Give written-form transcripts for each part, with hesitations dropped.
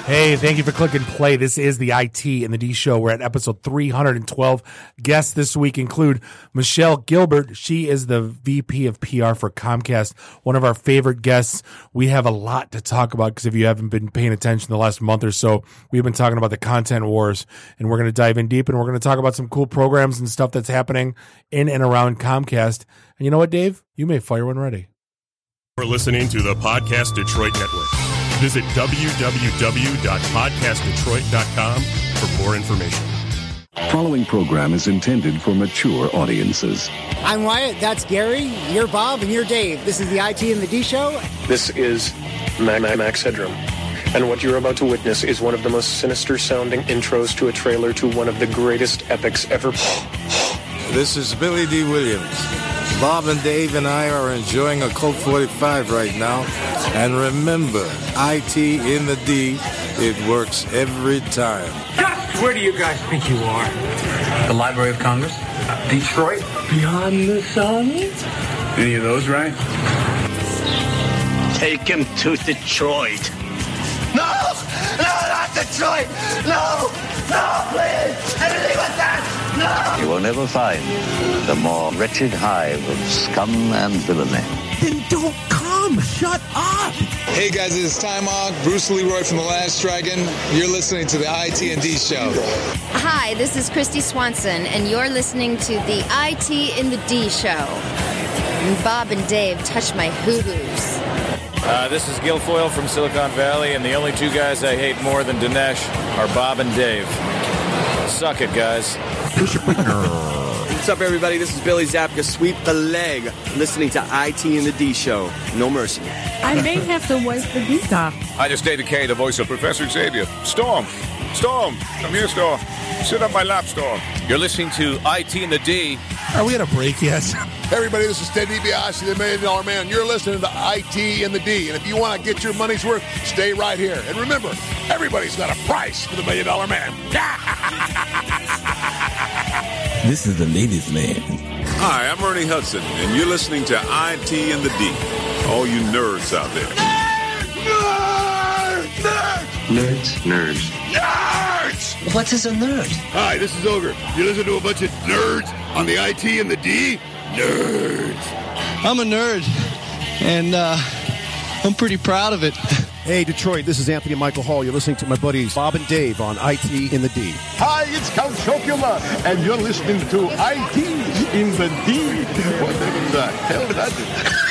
Hey, thank you for clicking play. This is the IT and the D Show. We're at episode 312. Guests this week include Michelle Gilbert. She is the VP of PR for Comcast, one of our favorite guests. We have a lot to talk about because if you haven't been paying attention the last month or so, we've been talking about the content wars, and we're going to dive in deep, and we're going to talk about some cool programs and stuff that's happening in and around Comcast. And you know what, Dave? You may fire one ready. We're listening to the Podcast Detroit Network. Visit www.podcastdetroit.com for more information. Following program is intended for mature audiences. I'm Wyatt, that's Gary, you're Bob, and you're Dave. This is the IT and the D Show. This is Max Headroom. And what you're about to witness is one of the most sinister-sounding intros to a trailer to one of the greatest epics ever. This is Billy D. Williams. Bob and Dave and I are enjoying a Colt 45 right now. And remember, IT in the D, it works every time. Where do you guys think you are? The Library of Congress? Detroit? Beyond the sun? Any of those right? Take him to Detroit. No! No, not Detroit! No! No, please! Anything but that! No! You will never find the more wretched hive of scum and villainy. Then don't come! Shut up! Hey guys, it's Time Hawk, Bruce Leroy from The Last Dragon. You're listening to the IT&D Show. Hi, this is Christy Swanson, and you're listening to the IT in the D Show. And Bob and Dave touch my hoo-hoos. This is Guilfoyle from Silicon Valley, and the only two guys I hate more than Dinesh are Bob and Dave. Suck it, guys. What's up, everybody? This is Billy Zapka. Sweep the leg. Listening to IT and the D Show. No mercy. I may have to wipe the geek off. Hi, this is David Kay, the voice of Professor Xavier. Storm, come here, Storm. Sit on my lap, Storm. You're listening to IT and the D. Are we at a break yet? Hey everybody, this is Ted DiBiase, the $1 Million Man. You're listening to IT and the D. And if you want to get your money's worth, stay right here. And remember, everybody's got a price for the $1 Million Man. This is the ladies' man. Hi, I'm Ernie Hudson, and you're listening to IT and the D. All you nerds out there. Nerds. Nerds! What is a nerd? Hi, this is Ogre. You listen to a bunch of nerds on the IT and the D? Nerds. I'm a nerd, and I'm pretty proud of it. Hey, Detroit, this is Anthony Michael Hall. You're listening to my buddies Bob and Dave on IT in the D. Hi, it's Count Chocula, and you're listening to IT in the D. What the hell did I do?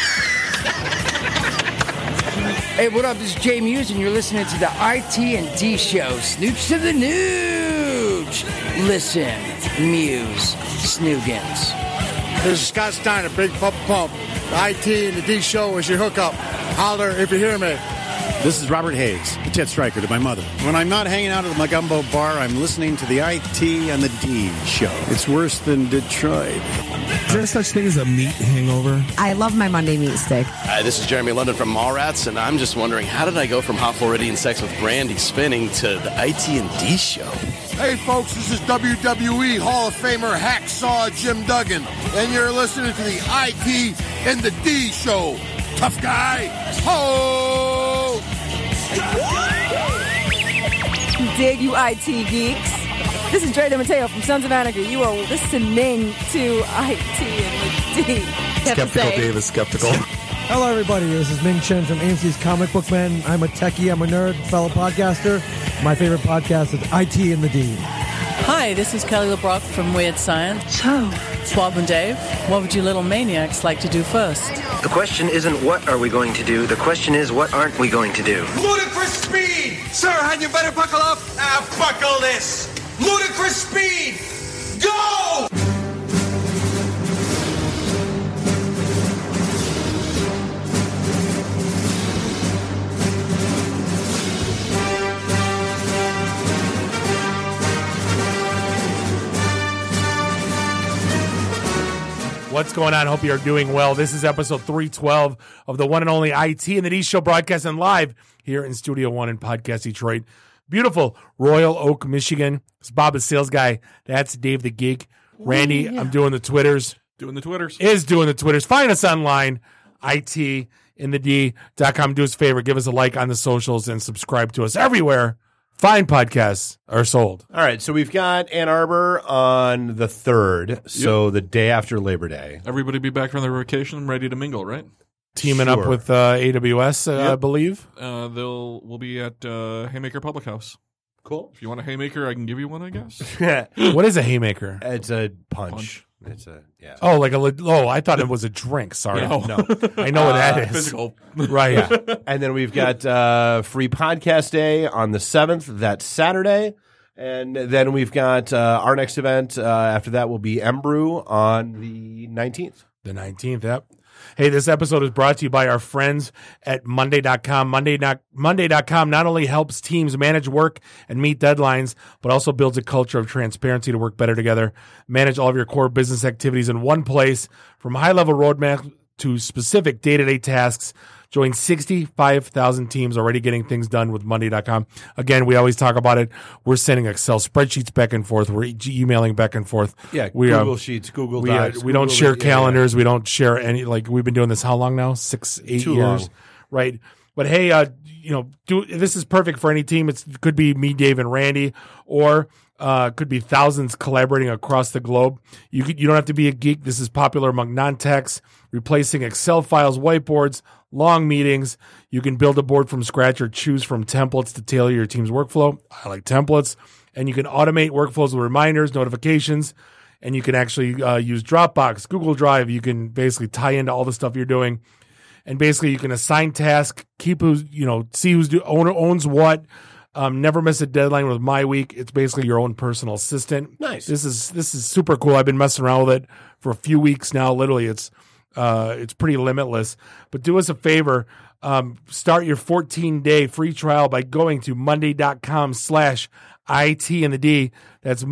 Hey, what up? This is Jay Muse, and you're listening to the IT and D Show. Snooch to the nooch. Listen, Muse, Snoogans. This is Scott Steiner, Big Pump. The IT and the D Show is your hookup. Holler if you hear me. This is Robert Hayes, the Ted Striker to my mother. When I'm not hanging out at my gumbo bar, I'm listening to the IT and the D Show. It's worse than Detroit. Is there such thing as a meat hangover? I love my Monday meat stick. Hi, this is Jeremy London from Mallrats, and I'm just wondering, how did I go from Hot Floridian Sex with Brandy spinning to the IT and D Show? Hey, folks, this is WWE Hall of Famer Hacksaw Jim Duggan, and you're listening to the IT and the D Show. Tough guy. Ho! Dig, you IT geeks. This is Dre DeMatteo from Sons of Anarchy. You are listening to IT and the D. Skeptical Dave is skeptical. Hello, everybody. This is Ming Chen from AMC's Comic Book Man. I'm a techie. I'm a nerd, fellow podcaster. My favorite podcast is IT and the D. Hi, this is Kelly LeBrock from Weird Science. So, Bob and Dave, what would you little maniacs like to do first? The question isn't what are we going to do. The question is what aren't we going to do. Ludicrous speed! Sir, had you better buckle up? Buckle this! Ludicrous speed! Go! What's going on? Hope you're doing well. This is episode 312 of the one and only IT and the D Show, broadcasting live here in Studio One in Podcast Detroit. Beautiful Royal Oak, Michigan. It's Bob, the sales guy. That's Dave, the geek. Randy, I'm doing the Twitters. Doing the Twitters. Is doing the Twitters. Find us online, IT ITinTheD.com. Do us a favor, give us a like on the socials and subscribe to us everywhere fine podcasts are sold. All right, so we've got Ann Arbor on the 3rd, so the day after Labor Day. Everybody be back from their vacation, ready to mingle, right? Teaming up with AWS, I believe. We'll be at Haymaker Public House. Cool. If you want a Haymaker, I can give you one, I guess. What is a Haymaker? It's a punch. It's a Oh, I thought it was a drink. Sorry, no. I know what that is. Physical, right? Yeah. And then we've got Free Podcast Day on the 7th. That's Saturday, and then we've got our next event. After that will be Embrew on the 19th. The 19th. Yep. Hey, this episode is brought to you by our friends at Monday.com. Monday.com not only helps teams manage work and meet deadlines, but also builds a culture of transparency to work better together. Manage all of your core business activities in one place, from high-level roadmap to specific day-to-day tasks. Join 65,000 teams already getting things done with Monday.com. Again, we always talk about it. We're sending Excel spreadsheets back and forth. We're emailing back and forth. Yeah, Google Sheets, Google Docs. We don't share calendars. We don't share any, we've been doing this how long now? 6-8 years. Long. Right. But hey, this is perfect for any team. It could be me, Dave, and Randy, or could be thousands collaborating across the globe. You don't have to be a geek. This is popular among non-techs, replacing Excel files, whiteboards, long meetings. You can build a board from scratch or choose from templates to tailor your team's workflow. I like templates. And you can automate workflows with reminders, notifications, and you can actually use Dropbox, Google Drive. You can basically tie into all the stuff you're doing. And basically you can assign tasks, see who's owns what. Never miss a deadline with MyWeek. It's basically your own personal assistant. Nice. This is super cool. I've been messing around with it for a few weeks now. Literally, it's pretty limitless. But do us a favor. Start your 14-day free trial by going to monday.com/ITintheD. That's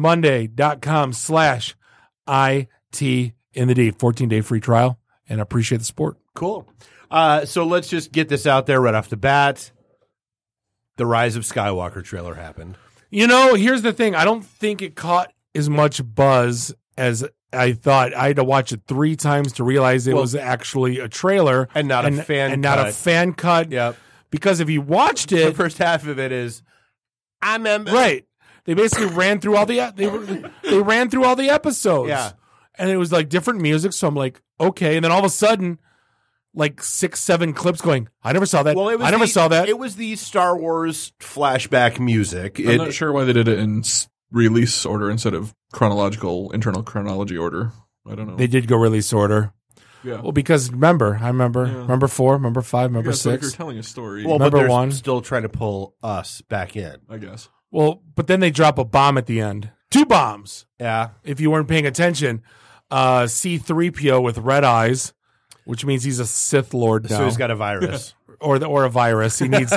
monday.com/ITintheD. 14-day free trial, and I appreciate the support. Cool. So let's just get this out there right off the bat. The Rise of Skywalker trailer happened. Here's the thing. I don't think it caught as much buzz as I thought. I had to watch it 3 times to realize it was actually a trailer and not a fan cut. Yep. Because if you watched it, the first half of it is, I remember. Right. They basically ran through all the they ran through all the episodes. Yeah. And it was different music. So I'm like, okay. And then all of a sudden, 6-7 clips going, I never saw that. Well, I never saw that. It was the Star Wars flashback music. I'm not sure why they did it in release order instead of internal chronology order. I don't know. They did go release order. Yeah. Well, because remember 4, remember 5, remember 6. You're telling a story. Well, remember but they're 1. Still trying to pull us back in, I guess. Well, but then they drop a bomb at the end. 2 bombs. Yeah. If you weren't paying attention, C-3PO with red eyes, which means he's a Sith Lord now. So he's got a virus. or a virus. He needs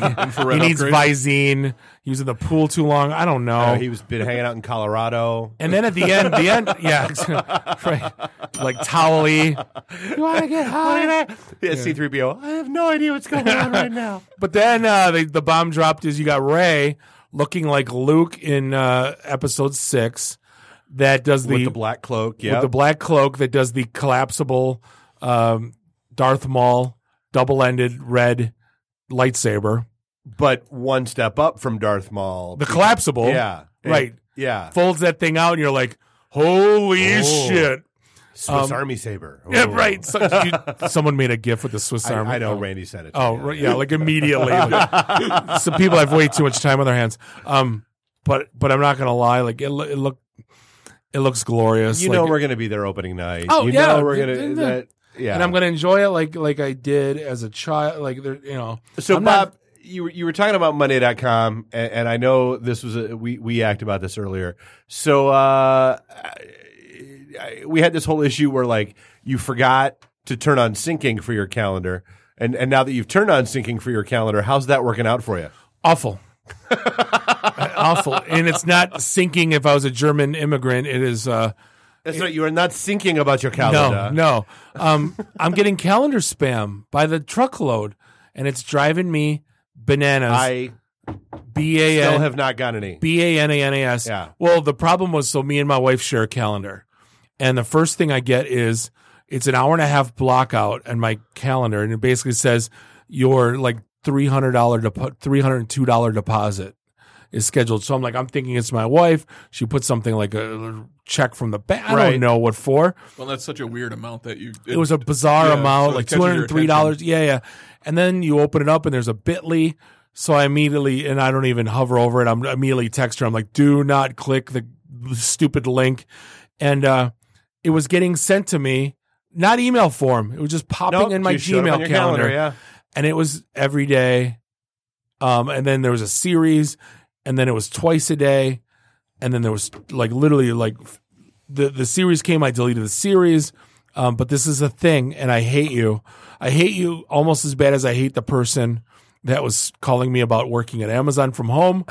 Visine. He was in the pool too long. I don't know. He was been hanging out in Colorado. And then at the end, yeah, right, like Towley. You want to get high? Yeah, C-3PO. I have no idea what's going on right now. But then the bomb dropped is you got Rey looking like Luke in episode 6 that does with the black cloak. Yeah, with the black cloak that does the collapsible Darth Maul double-ended red lightsaber. But one step up from Darth Maul. The collapsible. Yeah. Right. Yeah. Folds that thing out and you're like, holy shit. Swiss Army saber. Oh. Yeah, right. Someone made a GIF with the Swiss Army. I know. Randy said it. Oh, right, yeah, immediately. Some people have way too much time on their hands. But I'm not going to lie. It looks glorious. We're going to be there opening night. Oh, yeah. We're going to... Yeah. And I'm going to enjoy it like I did as a child. So, Bob, you were talking about Monday.com, and I know this was we asked about this earlier. So we had this whole issue where you forgot to turn on syncing for your calendar, and now that you've turned on syncing for your calendar, how's that working out for you? Awful. Awful. And it's not syncing if I was a German immigrant. It is... That's right. You are not thinking about your calendar. No. I'm getting calendar spam by the truckload, and it's driving me bananas. I still have not gotten any. BANANAS. Yeah. Well, the problem was, me and my wife share a calendar, and the first thing I get is It's an hour and a half block out on my calendar, and it basically says your like $302 deposit is scheduled. So I'm thinking it's my wife. She put something like a check from the bank. I don't know what for. Well, that's such a weird amount that it was a bizarre amount, like $203. Yeah. And then you open it up and there's a Bitly. So I immediately, and I don't even hover over it. I'm immediately text her. I'm like, do not click the stupid link. And it was getting sent to me, not email form. It was just popping in my Gmail calendar. Yeah. And it was every day. And then there was a series, and then it was twice a day. And then there was like literally like the series came, I deleted the series. But this is a thing, and I hate you. I hate you almost as bad as I hate the person that was calling me about working at Amazon from home.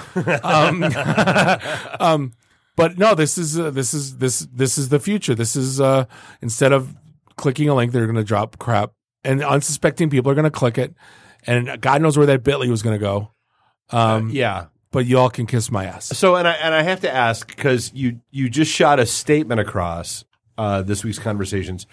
But no, this is the future. This is instead of clicking a link, they're going to drop crap, and unsuspecting people are going to click it, and God knows where that Bitly was going to go. Yeah. But y'all can kiss my ass. So, and I have to ask, because you just shot a statement across this week's conversations.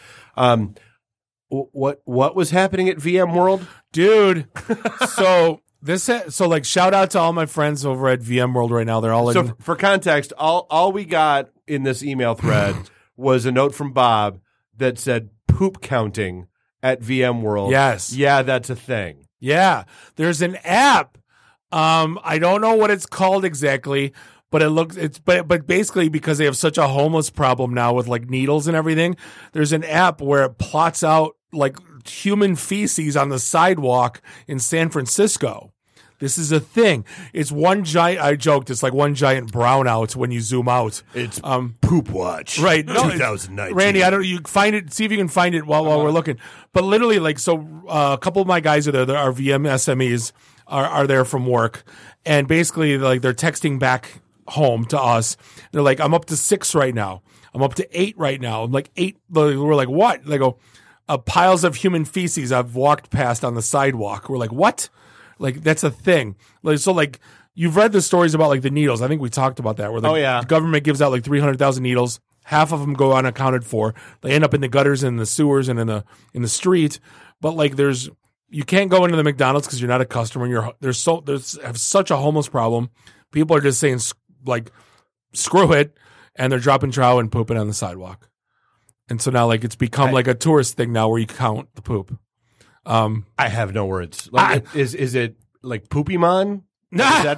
What was happening at VMworld, dude? So like shout out to all my friends over at VMworld right now. They're all so for context. All we got in this email thread was a note from Bob that said poop counting at VMworld. Yes, yeah, that's a thing. Yeah, there's an app. I don't know what it's called exactly, but but basically because they have such a homeless problem now with like needles and everything, there's an app where it plots out like human feces on the sidewalk in San Francisco. This is a thing. It's one giant, I joked, it's like one giant brownout when you zoom out. It's Poop Watch. Right. No, 2019. Randy, you find it, see if you can find it while we're looking. But literally, like, so a couple of my guys are there, our VM SMEs are there from work. And basically, like, they're texting back home to us. They're like, I'm up to 6 right now. I'm up to 8 right now. I'm like 8. We're like, what? They go, piles of human feces I've walked past on the sidewalk. We're like, what? Like, that's a thing. Like, so, like, you've read the stories about, like, the needles. I think we talked about that. Where the government gives out, like, 300,000 needles. Half of them go unaccounted for. They end up in the gutters and the sewers and in the street. But, like, you can't go into the McDonald's because you're not a customer. And there's such a homeless problem. People are just saying, like, screw it. And they're dropping trow and pooping on the sidewalk. And so now, like, it's become like a tourist thing now where you count the poop. I have no words. Like, is it like Poopymon? Like, is that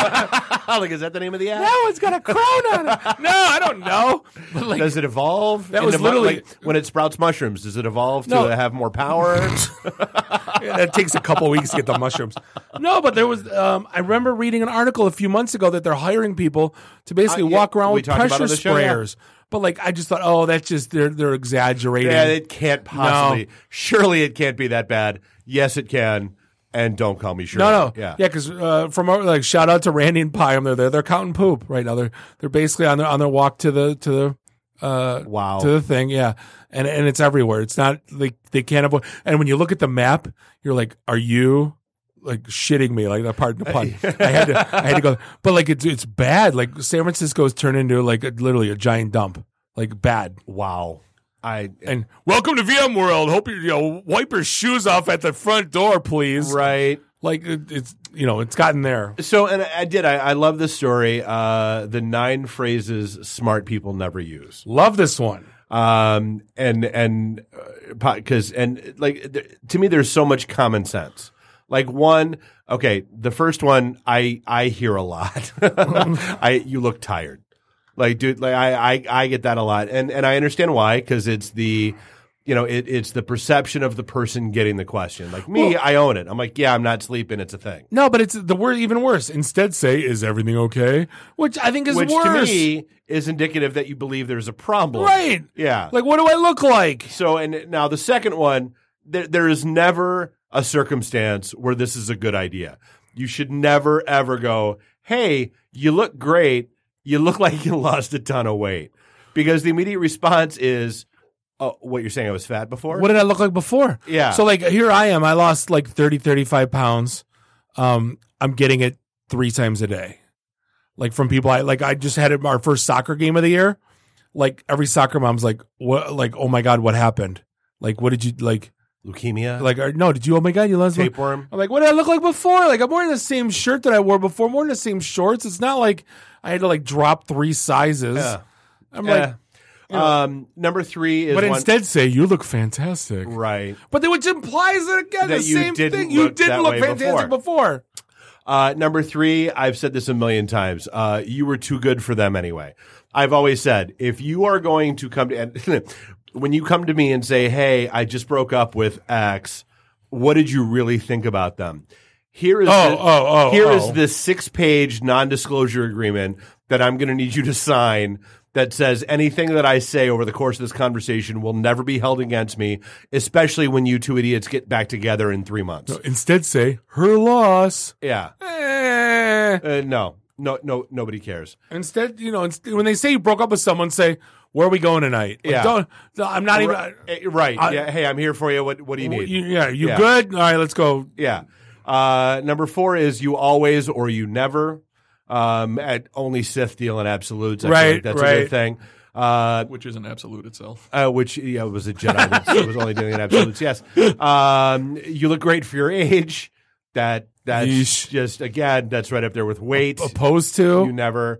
the name of the app? That one's got a crown on it. No, I don't know. But like, does it evolve? That was literally like, when it sprouts mushrooms. Does it evolve to have more power? Yeah, that takes a couple weeks to get the mushrooms. No, but there was. I remember reading an article a few months ago that they're hiring people to basically walk around with pressure sprayers. But like, I just thought, oh, that's just they're exaggerating. Yeah, it can't possibly. No. Surely it can't be that bad. Yes, it can. And don't call me Shirley. No. Yeah, because from like shout out to Randy and Pie. They're there. They're counting poop right now. They're basically on their walk to the to the thing. Yeah, and it's everywhere. It's not like they can't avoid. And when you look at the map, you're like, are you like shitting me? Like that part of the pun. I had to go, but like it's bad. Like San Francisco's turned into like literally a giant dump. Like bad. Wow. And welcome to VMworld. Hope you wipe your shoes off at the front door, please. Right. Like it's it's gotten there. So, and I love this story. The 9 phrases smart people never use. Love this one. Because like to me, there's so much common sense. Like the first one I hear a lot. You look tired. Like, dude, like I get that a lot, and I understand why, because it's the, it's the perception of the person getting the question. Like me, I own it. I'm like, yeah, I'm not sleeping. It's a thing. No, but it's the word even worse. Instead, say, "Is everything okay?" Which I think is worse. Which to me is indicative that you believe there's a problem. Right? Yeah. Like, what do I look like? So, and now the second one, there is never a circumstance where this is a good idea. You should never ever go, "Hey, you look great. You look like you lost a ton of weight," because the immediate response is, "Oh, what you're saying? I was fat before? What did I look like before?" Yeah. So like here I am. I lost like 30, 35 pounds. I'm getting it 3 times a day. Like from people I just had our first soccer game of the year. Like every soccer mom's like, "What? Like, oh my God, what happened?" Like, what did you like? Leukemia? Like, no, did you? Oh my God, you lost tapeworm? I'm like, what did I look like before? Like, I'm wearing the same shirt that I wore before. I'm wearing the same shorts. It's not like I had to like drop 3 sizes. Yeah. I'm like, number 3 is but instead say you look fantastic, right? But which implies that again That the you same didn't thing. You look didn't that look way fantastic before. Number 3, I've said this a million times. You were too good for them anyway. I've always said, if you are going to come to, and when you come to me and say, hey, I just broke up with X, what did you really think about them? Here is this 6-page non-disclosure agreement that I'm going to need you to sign that says anything that I say over the course of this conversation will never be held against me, especially when you two idiots get back together in 3 months. No, instead say, her loss. Yeah. No, nobody cares. Instead, when they say you broke up with someone, say, where are we going tonight? Like, Yeah. I'm not even. Right. Yeah. Hey, I'm here for you. What do you need? You good? All right, let's go. Yeah. Number 4 is you always or you never. At only Sith deal in absolutes. I feel like that's a good thing. Which is an absolute itself. Which was a Jedi that was only doing it absolutes. Yes. You look great for your age. That's just again that's right up there with weight. Opposed to you never.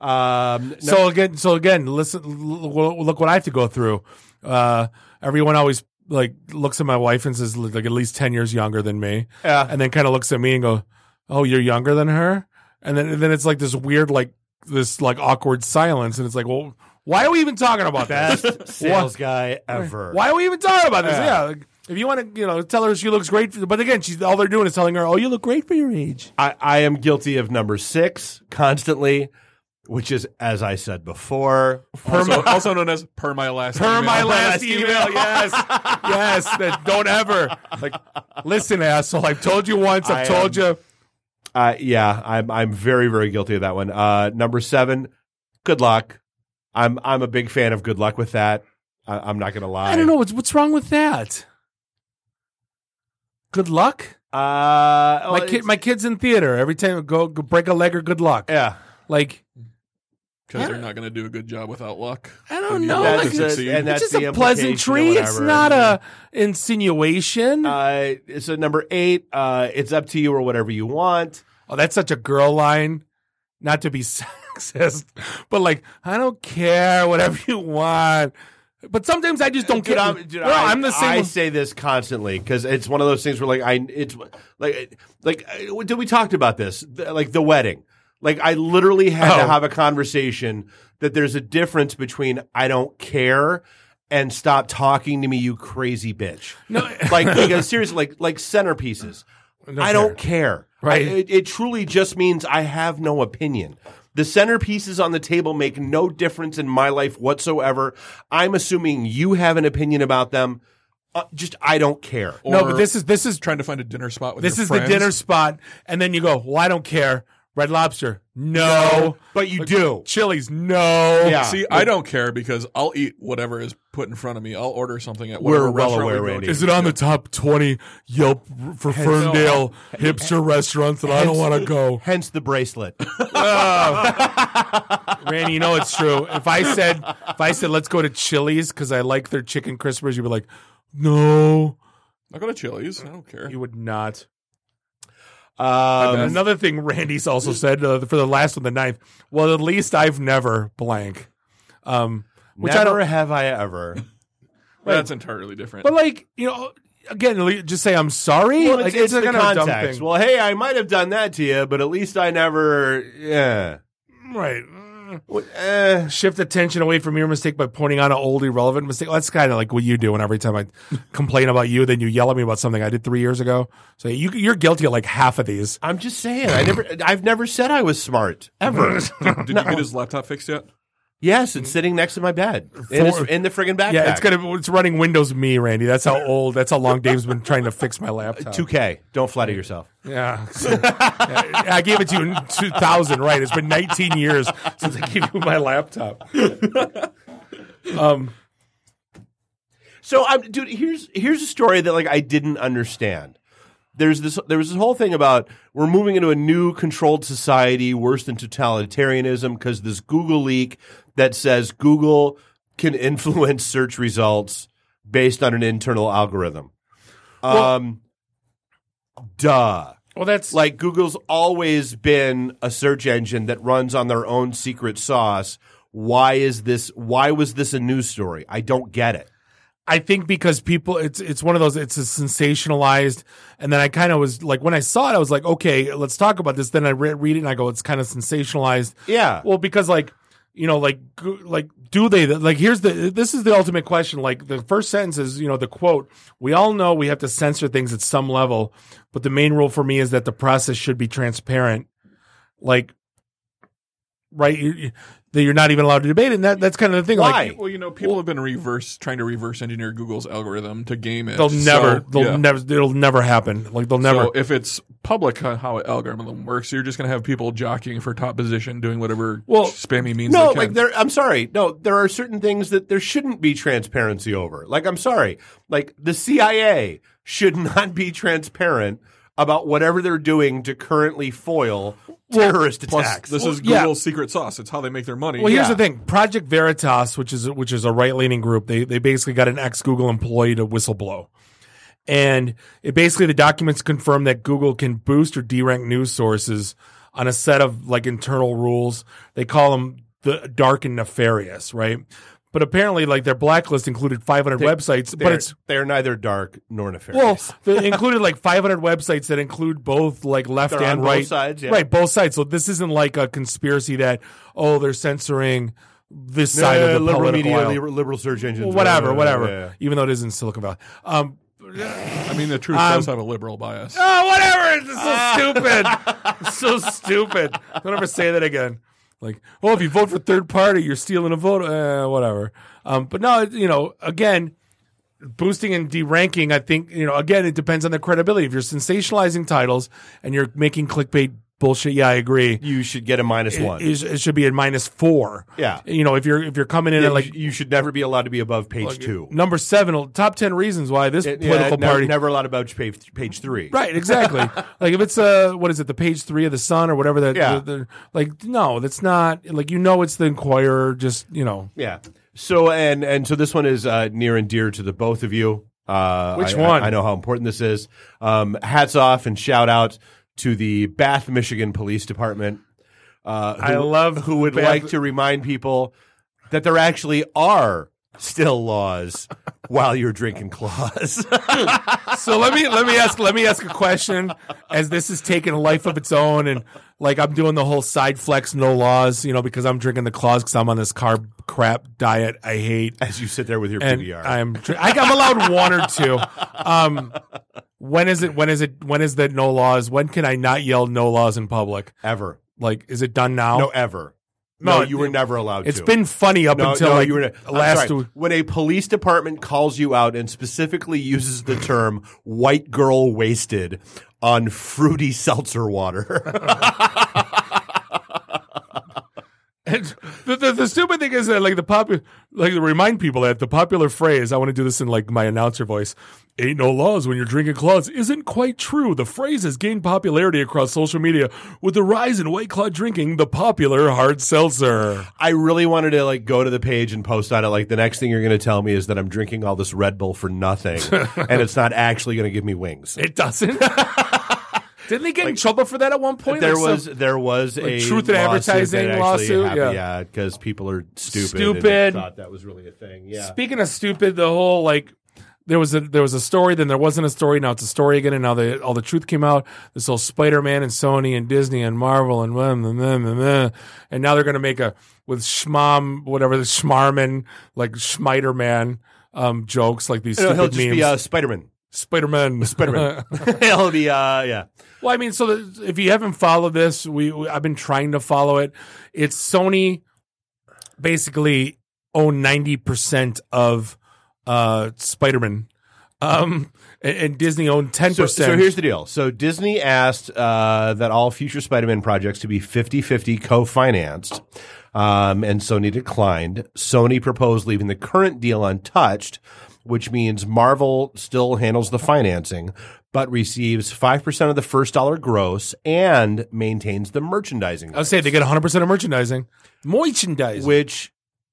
So again, listen. Look what I have to go through. Everyone always like looks at my wife and says like at least 10 years younger than me. Yeah. And then kind of looks at me and go, "Oh, you're younger than her." And then it's like this weird this awkward silence, and it's like, well, why are we even talking about Best this? sales guy ever. Why are we even talking about this? Yeah, like, if you want to, tell her she looks great. But again, all they're doing is telling her, "Oh, you look great for your age." I am guilty of number 6 constantly, which is, as I said before, also known as per my last email. My last email. Yes, yes. Don't ever listen, asshole. I've told you once. I've told you. Yeah, I'm very, very guilty of that one. Number 7, good luck. I'm a big fan of good luck with that. I'm not going to lie. I don't know what's wrong with that. Good luck. My kid's in theater. Every time I go break a leg or good luck. Yeah, like because they're not going to do a good job without luck. I don't know. That's it's just a the pleasantry. It's not a insinuation. So number 8, it's up to you or whatever you want. Oh, that's such a girl line. Not to be sexist, but I don't care, whatever you want. But sometimes I just don't care. I'm the same. I say this constantly because it's one of those things where we talked about this, the wedding. I literally had to have a conversation that there's a difference between I don't care and stop talking to me, you crazy bitch. No, because seriously, centerpieces. I don't care. Right. It truly just means I have no opinion. The centerpieces on the table make no difference in my life whatsoever. I'm assuming you have an opinion about them. I don't care. No, but this is trying to find a dinner spot with this your is friends. the dinner spot, and then you go, well, I don't care. Red Lobster, no. But you do. Chili's, no. Yeah. See, I don't care because I'll eat whatever is put in front of me. I'll order something at whatever We're well restaurant aware, we go Randy. to. Is it on the top 20 Yelp for Ferndale hipster restaurants that I don't want to go? Hence the bracelet. Randy, it's true. If I said let's go to Chili's because I like their chicken crispers, you'd be like, no. I'll go to Chili's. I don't care. You would not. Another thing Randy's also said for the last one, the 9th. Well, at least I've never blank. Which Never have I ever. That's entirely different. But again, just say I'm sorry. Well, it's the kind of a dumb context. thing. Well, hey, I might have done that to you, but at least I never. Yeah. Right. Shift attention away from your mistake by pointing out an old irrelevant mistake. That's kind of like what you do. And every time I complain about you, then you yell at me about something I did 3 years ago. So you're guilty of half of these. I'm just saying. I've never said I was smart ever. Did you get his laptop fixed yet? Yes, it's sitting next to my bed in the friggin' backpack. Yeah, it's running Windows Me, Randy. That's how long Dave's been trying to fix my laptop. 2K. Don't flatter yourself. Yeah. I gave it to you in 2000, right? It's been 19 years since I gave you my laptop. So, dude, here's a story that I didn't understand. There was this whole thing about we're moving into a new controlled society, worse than totalitarianism, because this Google leak that says Google can influence search results based on an internal algorithm. Duh. Well, that's like Google's always been a search engine that runs on their own secret sauce. Why was this a news story? I don't get it. I think because people, it's one of those, it's a sensationalized, and then I kind of was like, when I saw it, I was like, okay, let's talk about this. Then I read it and I go, it's kind of sensationalized. Yeah. Well, because like, you know, like do they, like, this is the ultimate question. Like the first sentence is, you know, the quote, we all know we have to censor things at some level, but the main rule for me is that the process should be transparent. Like, right. That you're not even allowed to debate it. And that's kind of the thing. Why? Like, Well, you know, people have been trying to reverse engineer Google's algorithm to game it. it'll never happen. Like they'll never. So if it's public on how an algorithm works, you're just going to have people jockeying for top position, doing whatever spammy means. No, they can. I'm sorry. No, there are certain things that there shouldn't be transparency over. Like, I'm sorry. Like the CIA should not be transparent about whatever they're doing to currently foil terrorist attacks. This is Google's secret sauce. It's how they make their money. Well, here's the thing: Project Veritas, which is a right leaning group, they basically got an ex Google employee to whistleblow, and it basically the documents confirm that Google can boost or derank news sources on a set of like internal rules. They call them the dark and nefarious, right? But apparently, like their blacklist included 500 websites, but they're neither dark nor nefarious. Well, they included like 500 websites that include both like left They're and on right, both sides, yeah. right, both sides. So this isn't like a conspiracy that they're censoring this side of the liberal political media, aisle. liberal search engines, whatever. Yeah. Even though it is in Silicon Valley. I mean, the truth does have a liberal bias. Oh, whatever! It's so stupid. It's so stupid. Don't ever say that again. Like, if you vote for third party, you're stealing a vote. Whatever. But no, you know, again, boosting and deranking, I think, you know, again, it depends on the credibility. If you're sensationalizing titles and you're making clickbait bullshit, yeah, I agree. You should get a -1. It should be a -4. Yeah. You know, if you're coming in at like, you should never be allowed to be above page 2. Number 7, top 10 reasons why this political party never allowed above page 3. Right, exactly. Like if it's what is it, the page 3 of the Sun or whatever that. Yeah. Like no, that's not like, you know, it's the Inquirer. Just, you know. Yeah. So and so this one is near and dear to the both of you. Which one? I know how important this is. Hats off and shout out to the Bath, Michigan Police Department. Who would like to remind people that there actually are still laws while you're drinking claws. So let me ask a question, as this is taking a life of its own, and like I'm doing the whole side flex, no laws, you know, because I'm drinking the claws because I'm on this carb crap diet I hate. As you sit there with your and PBR, I'm allowed one or two. When is the no laws? When can I not yell no laws in public? Ever. Like, is it done now? No, ever. No, you were never allowed to. It's been funny up until last week. When a police department calls you out and specifically uses the term white girl wasted on fruity seltzer water. And the stupid thing is that to remind people that the popular phrase, I want to do this in like my announcer voice, ain't no laws when you're drinking claws, isn't quite true. The phrase has gained popularity across social media with the rise in White Claw drinking the popular hard seltzer. I really wanted to like go to the page and post on it. Like, the next thing you're going to tell me is that I'm drinking all this Red Bull for nothing and it's not actually going to give me wings. It doesn't. Didn't they get in trouble for that at one point? There was a truth in advertising lawsuit. Yeah, because people are stupid. And thought that was really a thing. Yeah. Speaking of stupid, the whole like there was a story, then there wasn't a story. Now it's a story again, and now all the truth came out. This whole Spider-Man and Sony and Disney and Marvel and and now they're going to make with Schmom, whatever the Schmarman, like Schmiderman jokes, like these stupid he'll just memes. Be Spider-Man. He'll be yeah. Well, I mean, so if you haven't followed this, I've been trying to follow it. It's Sony basically own 90% of Spider-Man, and Disney owned 10%. So here's the deal. So Disney asked that all future Spider-Man projects to be 50-50 co-financed, and Sony declined. Sony proposed leaving the current deal untouched, which means Marvel still handles the financing, but receives 5% of the first dollar gross and maintains the merchandising. I would say they get 100% of merchandising. Which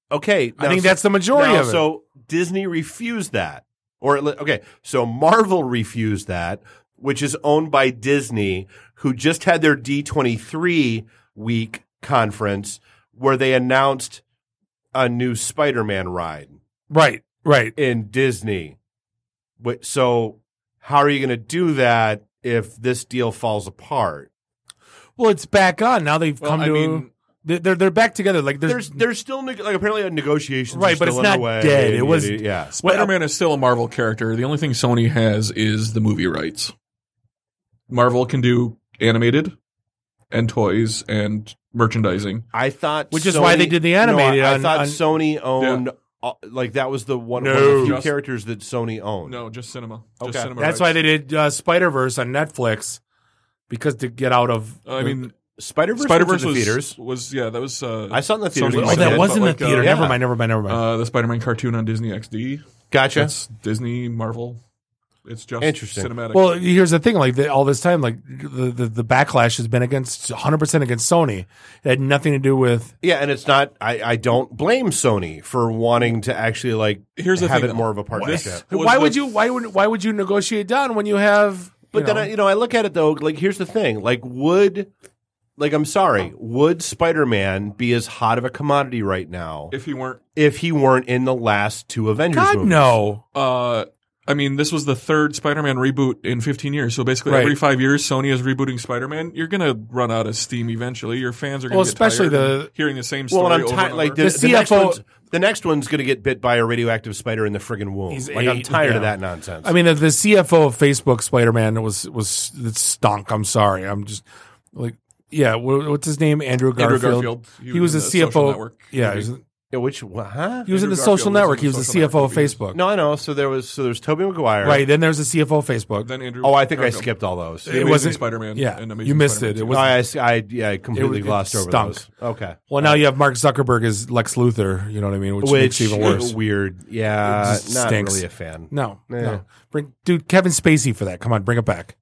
Okay. I think that's the majority of it. So Disney refused that. So Marvel refused that, which is owned by Disney, who just had their D23 week conference where they announced a new Spider-Man ride. Right. In Disney. So how are you going to do that if this deal falls apart? Well, it's back on. Now they've come to... They're back together. Like there's still apparently negotiations, right? But it's not underway. dead. It was Spider-Man is still a Marvel character. The only thing Sony has is the movie rights. Marvel can do animated and toys and merchandising. I thought, which is why they did the animated. I thought Sony owned. Like that was one of the few characters that Sony owned. No, just cinema. Okay, just cinema that's rights. why they did Spider-Verse on Netflix, because to get out of. Spider-Verse was theaters. That was. I saw it in the theaters. That was in the theater. Never mind. The Spider-Man cartoon on Disney XD. Gotcha. It's Disney, Marvel. It's just interesting. Cinematic. Well, here's the thing: all this time, the backlash has been 100% against Sony. It had nothing to do with. Yeah, and it's not. I don't blame Sony for wanting to actually Here's the have thing, it more of a partnership. Why would you negotiate down when you have? But then I look at it though. Here's the thing: would Spider-Man be as hot of a commodity right now if he weren't in the last two Avengers movies? No. This was the third Spider-Man reboot in 15 years. So basically, every 5 years, Sony is rebooting Spider-Man. You're going to run out of steam eventually. Your fans are going to get especially tired of hearing the same story. Well, I'm over and over. the CFO. The next one's going to get bit by a radioactive spider in the friggin' womb. I'm tired of that nonsense. The CFO of Facebook Spider-Man it stunk. I'm sorry. I'm just what's his name? Andrew Garfield. He was the CFO. Which huh? He was in the Social Network. He was the CFO of Facebook. No, I know. So there's Tobey Maguire. Right. Then there's the CFO of Facebook. Then Andrew. I think I skipped all those. It wasn't Spider-Man. Yeah, and Amazing you missed Spider-Man it. It was. I completely glossed over those. Okay. Well, now you have Mark Zuckerberg as Lex Luthor. You know what I mean? Which makes it even worse. Weird. Yeah, not stinks. really a fan. No. Dude, Kevin Spacey for that. Come on, bring it back.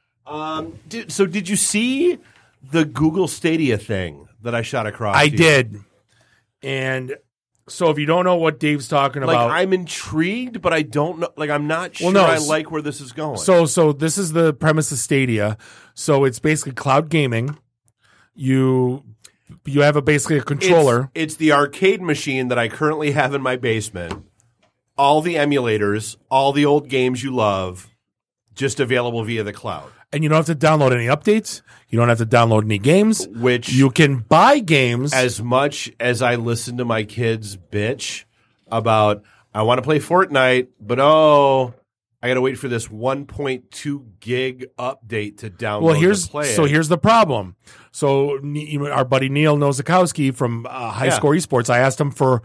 So did you see the Google Stadia thing that I shot across? I did, and. So if you don't know what Dave's talking about, I'm intrigued, but I don't know. I'm not sure I like where this is going. So this is the premise of Stadia. So it's basically cloud gaming. You have basically a controller. It's the arcade machine that I currently have in my basement. All the emulators, all the old games you love, just available via the cloud. And you don't have to download any updates. You don't have to download any games. Which you can buy games. As much as I listen to my kids bitch about, I want to play Fortnite, but I got to wait for this 1.2 gig update to download. Here's the problem. So our buddy Neil Nozakowski from High Score Esports, I asked him for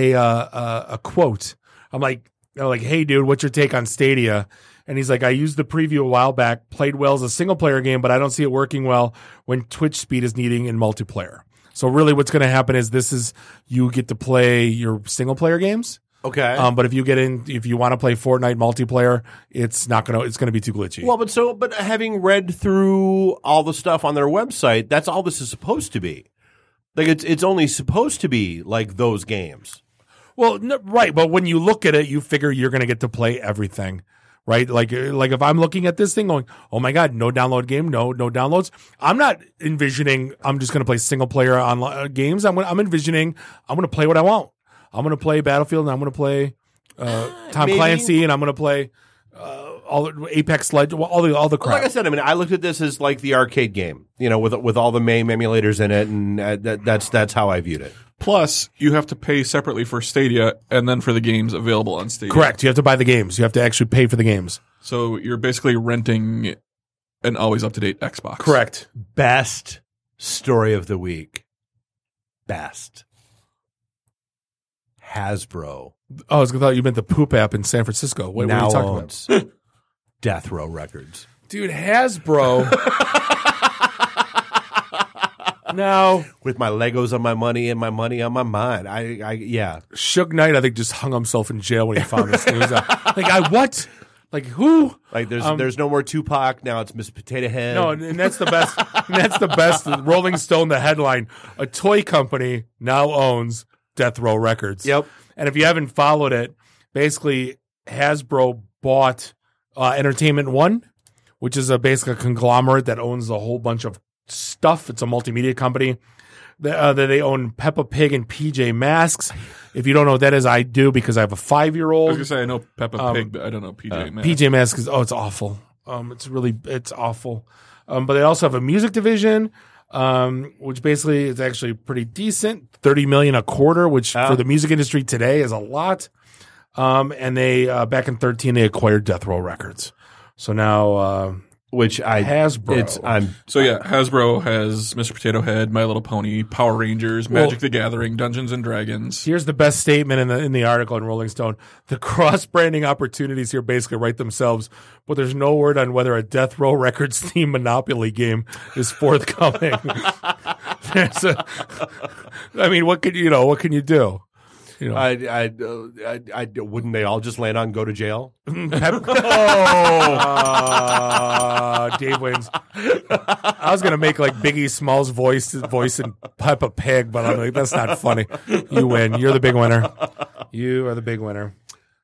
a quote. I'm like, hey dude, what's your take on Stadia? And he's like, I used the preview a while back, played well as a single-player game, but I don't see it working well when Twitch speed is needing in multiplayer. So really what's going to happen is you get to play your single-player games. Okay. But if you want to play Fortnite multiplayer, it's going to be too glitchy. Well, but having read through all the stuff on their website, that's all this is supposed to be. It's only supposed to be like those games. Well, right. But when you look at it, you figure you're going to get to play everything. Right, like if I'm looking at this thing, going, "Oh my God, no download game, no downloads." I'm not envisioning I'm just going to play single player online games. I'm envisioning I'm going to play what I want. I'm going to play Battlefield, and I'm going to play Tom Clancy, and I'm going to play all Apex Legends, all the crap. Like I said, I looked at this as like the arcade game, with all the MAME emulators in it, and that's how I viewed it. Plus, you have to pay separately for Stadia and then for the games available on Stadia. Correct. You have to buy the games. You have to actually pay for the games. So you're basically renting an always up-to-date Xbox. Correct. Best story of the week. Best. Hasbro. Oh, I thought you meant the poop app in San Francisco. What are you talking about? Death Row Records. Dude, Hasbro... No. With my Legos on my money and my money on my mind. Yeah. Suge Knight, I think, just hung himself in jail when he found this news out. What? Like, who? Like, there's no more Tupac. Now it's Miss Potato Head. No, and that's the best. Rolling Stone, the headline, a toy company now owns Death Row Records. Yep. And if you haven't followed it, basically Hasbro bought Entertainment One, which is basically a conglomerate that owns a whole bunch of stuff. It's a multimedia company. They own Peppa Pig and PJ Masks. If you don't know what that is, I do because I have a 5-year-old. I was going to say I know Peppa Pig, but I don't know PJ Masks. PJ Masks is, it's awful. It's awful. But they also have a music division, which basically is actually pretty decent. $30 million a quarter, which for the music industry today is a lot. And they back in 2013 they acquired Death Row Records. So now, Hasbro. Hasbro has Mr. Potato Head, My Little Pony, Power Rangers, Magic the Gathering, Dungeons and Dragons. Here's the best statement in the article in Rolling Stone: the cross-branding opportunities here basically write themselves, but there's no word on whether a Death Row Records themed Monopoly game is forthcoming. What can you do? Wouldn't they all just land on go to jail? Dave wins. I was gonna make like Biggie Smalls voice in Peppa Pig, but I'm like, that's not funny. You win. You're the big winner. You are the big winner.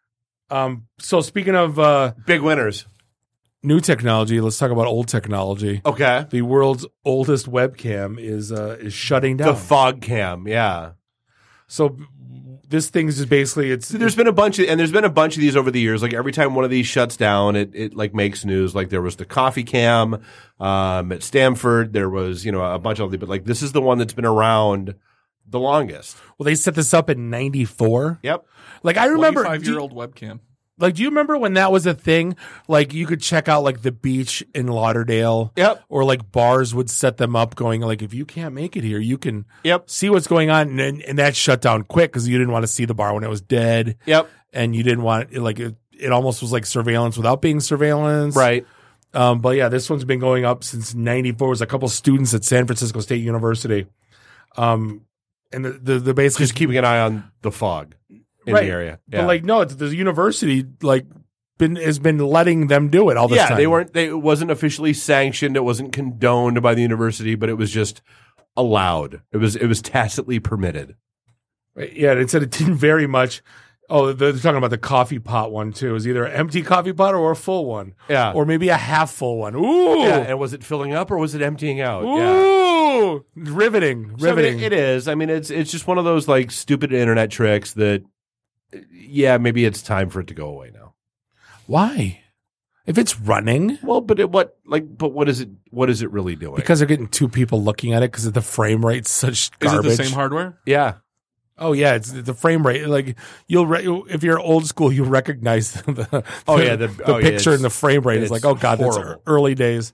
So speaking of big winners, new technology, let's talk about old technology. Okay. The world's oldest webcam is shutting down. The Fog Cam, yeah. So this thing's just basically there's been a bunch of these over the years. Like every time one of these shuts down, it like makes news. Like there was the Coffee Cam at Stanford. There was a bunch of them, but like this is the one that's been around the longest. Well, they set this up in '94. Yep. Like I remember 25-year-old webcam. Like, do you remember when that was a thing? Like, you could check out, like, the beach in Lauderdale. Yep. Or, like, bars would set them up going, like, if you can't make it here, you can see what's going on. And that shut down quick because you didn't want to see the bar when it was dead. Yep. And you didn't want it, like, it almost was like surveillance without being surveillance. Right. But, yeah, this one's been going up since '94. It was a couple students at San Francisco State University. And the basically just keeping an eye on the fog. In the area. Yeah. But like, no, it's the university has been letting them do it all this time. It wasn't officially sanctioned. It wasn't condoned by the university, but it was just allowed. It was tacitly permitted. Right. Yeah. It said it didn't very much. Oh, they're talking about the coffee pot one too. It was either an empty coffee pot or a full one. Yeah. Or maybe a half full one. Ooh. Yeah. And was it filling up or was it emptying out? Ooh. Yeah. Riveting. So it is. I mean, it's just one of those like stupid internet tricks that, yeah, maybe it's time for it to go away now. Why? If it's running, well, but what is it really doing? Because they're getting two people looking at it because the frame rate's such garbage. Is it the same hardware? Yeah. Oh yeah, it's the frame rate. Like if you're old school, you recognize the picture and the frame rate is like, oh god, horrible. That's early days.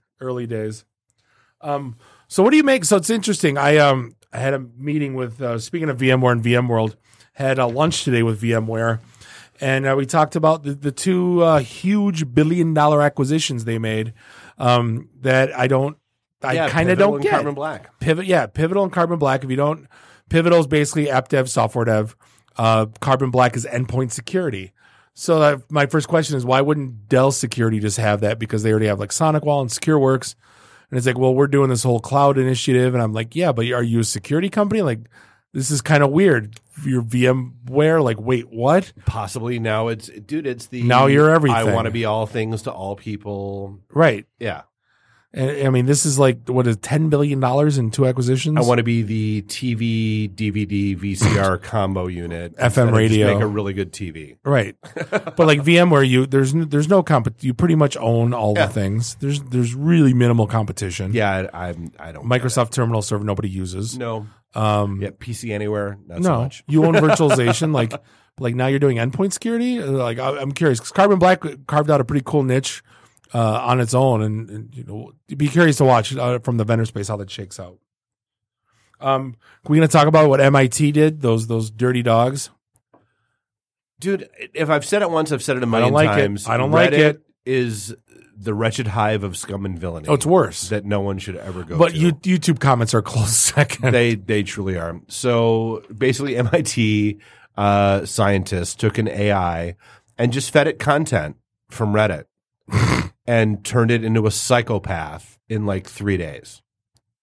So what do you make? So it's interesting. I had a meeting with speaking of VMware and VMworld. Had a lunch today with VMware, and we talked about the two huge $1 billion acquisitions they made that I kind of don't get. Carbon Black. Pivotal and Carbon Black. If you don't, Pivotal is basically app dev, software dev. Carbon Black is endpoint security. So my first question is, why wouldn't Dell Security just have that? Because they already have like SonicWall and SecureWorks. And it's like, well, we're doing this whole cloud initiative. And I'm like, yeah, but are you a security company? Like, this is kind of weird. Your VMware, like, wait, what? Possibly now now you're everything. I want to be all things to all people. Right. Yeah. And I mean, this is like, what is $10 billion in two acquisitions? I want to be the TV, DVD, VCR combo unit. FM radio. Just make a really good TV. Right. But like VMware, there's no you pretty much own all the things. There's really minimal competition. Yeah. I don't. Microsoft Terminal Server, nobody uses. No. PC Anywhere, not so much. You own virtualization, like now you're doing endpoint security. Like I'm curious because Carbon Black carved out a pretty cool niche on its own, and be curious to watch from the vendor space how that shakes out. We're gonna talk about what MIT did. Those dirty dogs, dude. If I've said it once, I've said it a million times. I don't like it. Is the wretched hive of scum and villainy. Oh, it's worse. That no one should ever go but to. But YouTube comments are close second. They truly are. So basically MIT scientists took an AI and just fed it content from Reddit and turned it into a psychopath in like 3 days.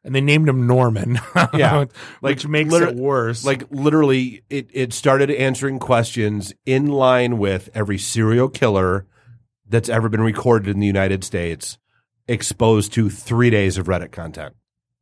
and they named him Norman. Yeah, which makes it worse. Like literally, it started answering questions in line with every serial killer that's ever been recorded in the United States, exposed to 3 days of Reddit content.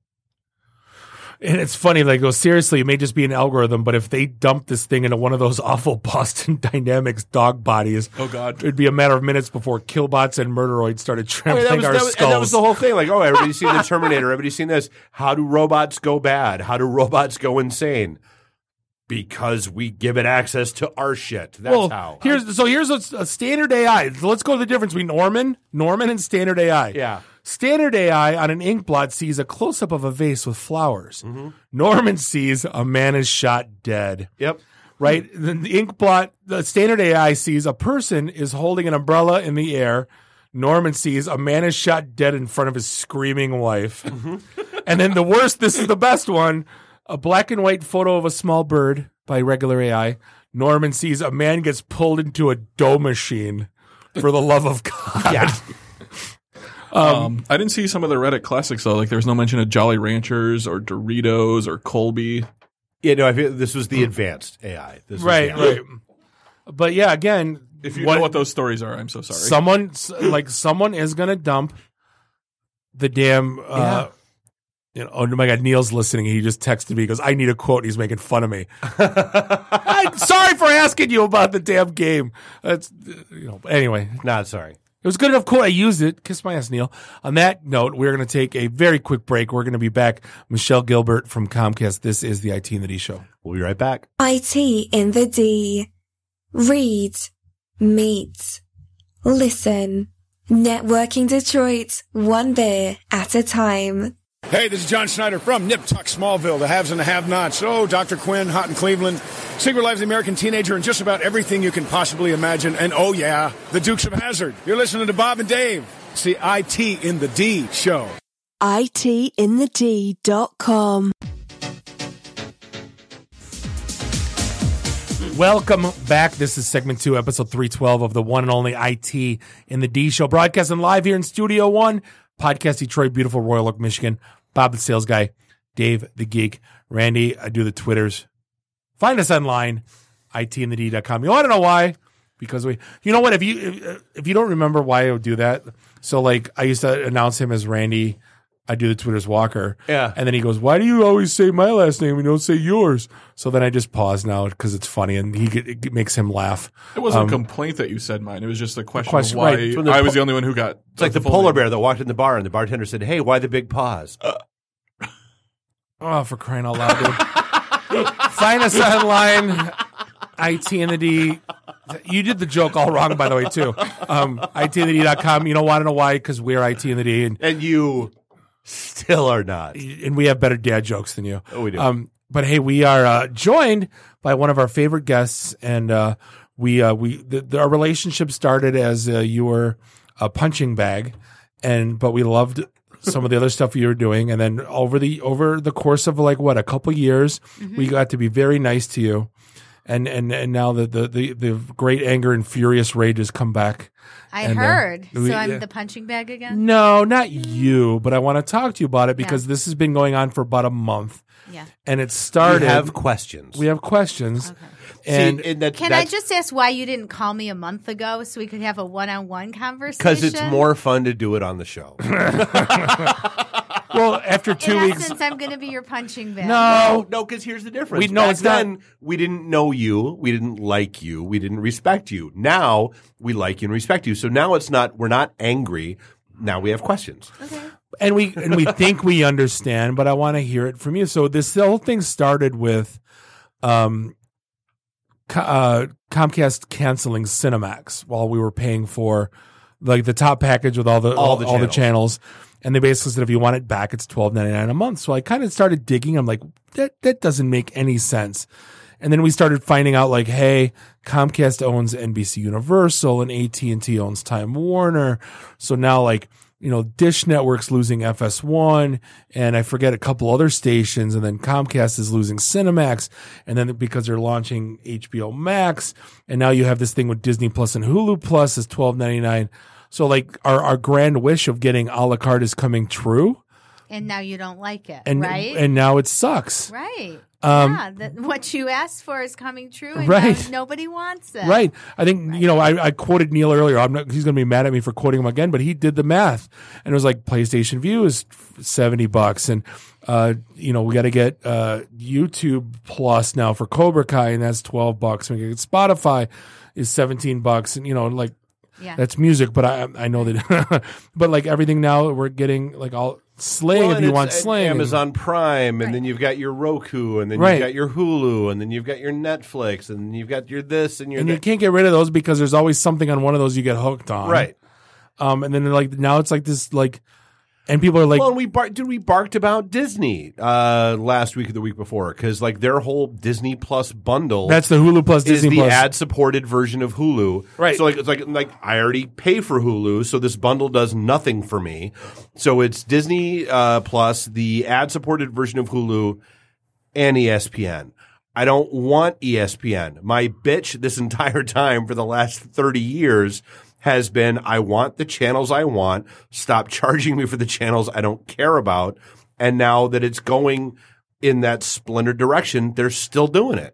And it's funny, they go, seriously, it may just be an algorithm, but if they dump this thing into one of those awful Boston Dynamics dog bodies, oh God, it'd be a matter of minutes before killbots and murderoids started trampling our skulls. And that was the whole thing. Like, oh, everybody's seen the Terminator. Everybody's seen this. How do robots go bad? How do robots go insane? Because we give it access to our shit. That's how. Here's a standard AI. Let's go to the difference between Norman and standard AI. Yeah. Standard AI on an ink blot sees a close-up of a vase with flowers. Mm-hmm. Norman sees a man is shot dead. Yep. Right? The ink blot, the standard AI sees a person is holding an umbrella in the air. Norman sees a man is shot dead in front of his screaming wife. Mm-hmm. And then this is the best one, a black and white photo of a small bird by regular AI. Norman sees a man gets pulled into a dough machine for the love of God. Yeah. I didn't see some of the Reddit classics though. Like there was no mention of Jolly Ranchers or Doritos or Colby. Yeah, no, I feel this was the advanced AI. Right. But yeah, again, if you know what those stories are, I'm so sorry. Someone is gonna dump the damn. Oh my God, Neil's listening. He just texted me. He goes, "I need a quote." He's making fun of me. I'm sorry for asking you about the damn game. That's anyway. Not sorry. It was good enough quote. I used it. Kiss my ass, Neil. On that note, we're going to take a very quick break. We're going to be back. Michelle Gilbert from Comcast. This is the IT in the D Show. We'll be right back. IT in the D. Read, meet, listen. Networking Detroit, one beer at a time. Hey, this is John Schneider from Nip Tuck Smallville, the haves and the have-nots. Oh, Dr. Quinn, Hot in Cleveland, Secret Life of the American Teenager, and just about everything you can possibly imagine. And oh yeah, the Dukes of Hazzard. You're listening to Bob and Dave. It's the IT in the D show. ITinthed.com. Welcome back. This is segment 2, episode 312 of the one and only IT in the D show, broadcasting live here in Studio One. Podcast Detroit, beautiful Royal Oak, Michigan. Bob the sales guy, Dave the geek, Randy, I do the Twitters. Find us online, itinthed.com. You want to know why? Because you know what? If you don't remember why I would do that, so like I used to announce him as Randy, I do the Twitters Walker. Yeah. And then he goes, "Why do you always say my last name and don't say yours?" So then I just pause now because it's funny and it makes him laugh. It wasn't a complaint that you said mine. It was just a question of why I was the only one who got. It's like the polar bear that walked in the bar and the bartender said, "Hey, why the big paws?" Oh, for crying out loud, dude. Find us online, IT in the D. You did the joke all wrong, by the way, too. ITinthed.com. You don't want to know why? Because we're IT in the D. And you still are not. And we have better dad jokes than you. Oh, we do. But hey, we are joined by one of our favorite guests, and our relationship started as you were a punching bag, but we loved some of the other stuff you were doing, and then over the course of a couple years, we got to be very nice to you, and now the great anger and furious rage has come back. I heard. So I'm the punching bag again? No, not you, but I want to talk to you about it because this has been going on for about a month. Yeah. And it started. We have questions. Okay. And Can I just ask why you didn't call me a month ago so we could have a one-on-one conversation? Because it's more fun to do it on the show. Well, after 2 weeks, since I'm going to be your punching bag. No, because here's the difference. Back then, we didn't know you, we didn't like you, we didn't respect you. Now we like you and respect you. So now we're not angry. Now we have questions. Okay. And we think we understand, but I want to hear it from you. So the whole thing started with Comcast canceling Cinemax while we were paying for like the top package with all the channels. And they basically said if you want it back, it's $12.99 a month. So I kind of started digging. I'm like, that doesn't make any sense. And then we started finding out like, hey, Comcast owns NBC Universal and AT&T owns Time Warner. So now like, Dish Network's losing FS1 and I forget a couple other stations. And then Comcast is losing Cinemax. And then because they're launching HBO Max. And now you have this thing with Disney Plus and Hulu Plus is $12.99. So like our grand wish of getting a la carte is coming true. And now you don't like it, and right? and now it sucks. Right. Yeah, what you asked for is coming true, and Right. now nobody wants it. Right. I think, I quoted Neil earlier. He's going to be mad at me for quoting him again, but he did the math. And it was like PlayStation View is $70. And, we got to get YouTube Plus now for Cobra Kai, and that's $12. And we get Spotify is $17. And, that's music, but I know that. But like everything now, we're getting like all Sling if you want Sling. Amazon Prime, and then you've got your Roku, and then Right. you've got your Hulu, and then you've got your Netflix, and then you've got your this and your And that. you can't get rid of those because there's always something on one of those you get hooked on. Right. And then now it's like this and people are like, well, and we barked about Disney last week or the week before, because like their whole Disney Plus bundle, that's the Hulu Plus Disney is the Plus. ad supported version of Hulu. Right. So it's like I already pay for Hulu, so this bundle does nothing for me. So it's Disney Plus, the ad supported version of Hulu, and ESPN. I don't want ESPN. My bitch this entire time for the last 30 years has been, I want the channels I want. Stop charging me for the channels I don't care about. And now that it's going in that splintered direction, they're still doing it.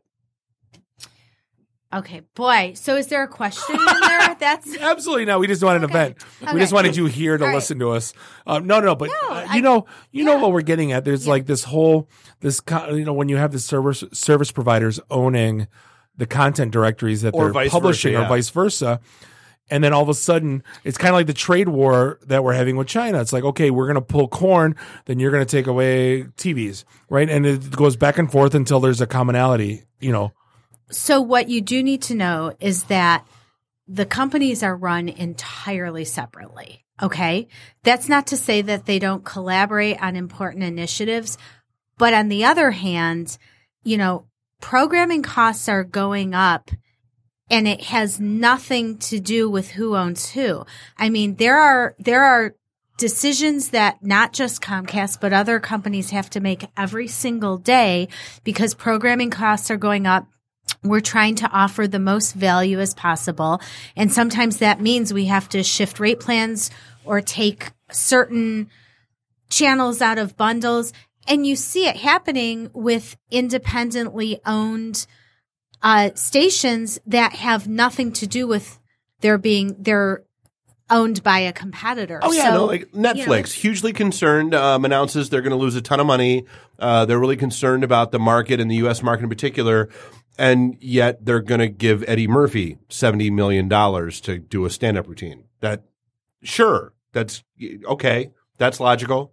Okay, boy. So is there a question in there? That's absolutely not. We just wanted an event. We Okay. just wanted you here to All right. listen to us. No, but you know what we're getting at. There's like this whole when you have the service providers owning the content directories that Or they're vice publishing, versa, or yeah. vice versa. And then all of a sudden, it's kind of like the trade war that we're having with China. It's like, okay, we're going to pull corn, then you're going to take away TVs, right? And it goes back and forth until there's a commonality, So what you do need to know is that the companies are run entirely separately. Okay. That's not to say that they don't collaborate on important initiatives. But on the other hand, programming costs are going up, and it has nothing to do with who owns who. I mean, there are decisions that not just Comcast, but other companies have to make every single day because programming costs are going up. We're trying to offer the most value as possible. And sometimes that means we have to shift rate plans or take certain channels out of bundles. And you see it happening with independently owned stations that have nothing to do with they're owned by a competitor. Oh yeah, So, like Netflix, hugely concerned, announces they're going to lose a ton of money. They're really concerned about the market and the U.S. market in particular, and yet they're going to give Eddie Murphy $70 million to do a stand-up routine. That's okay. That's logical.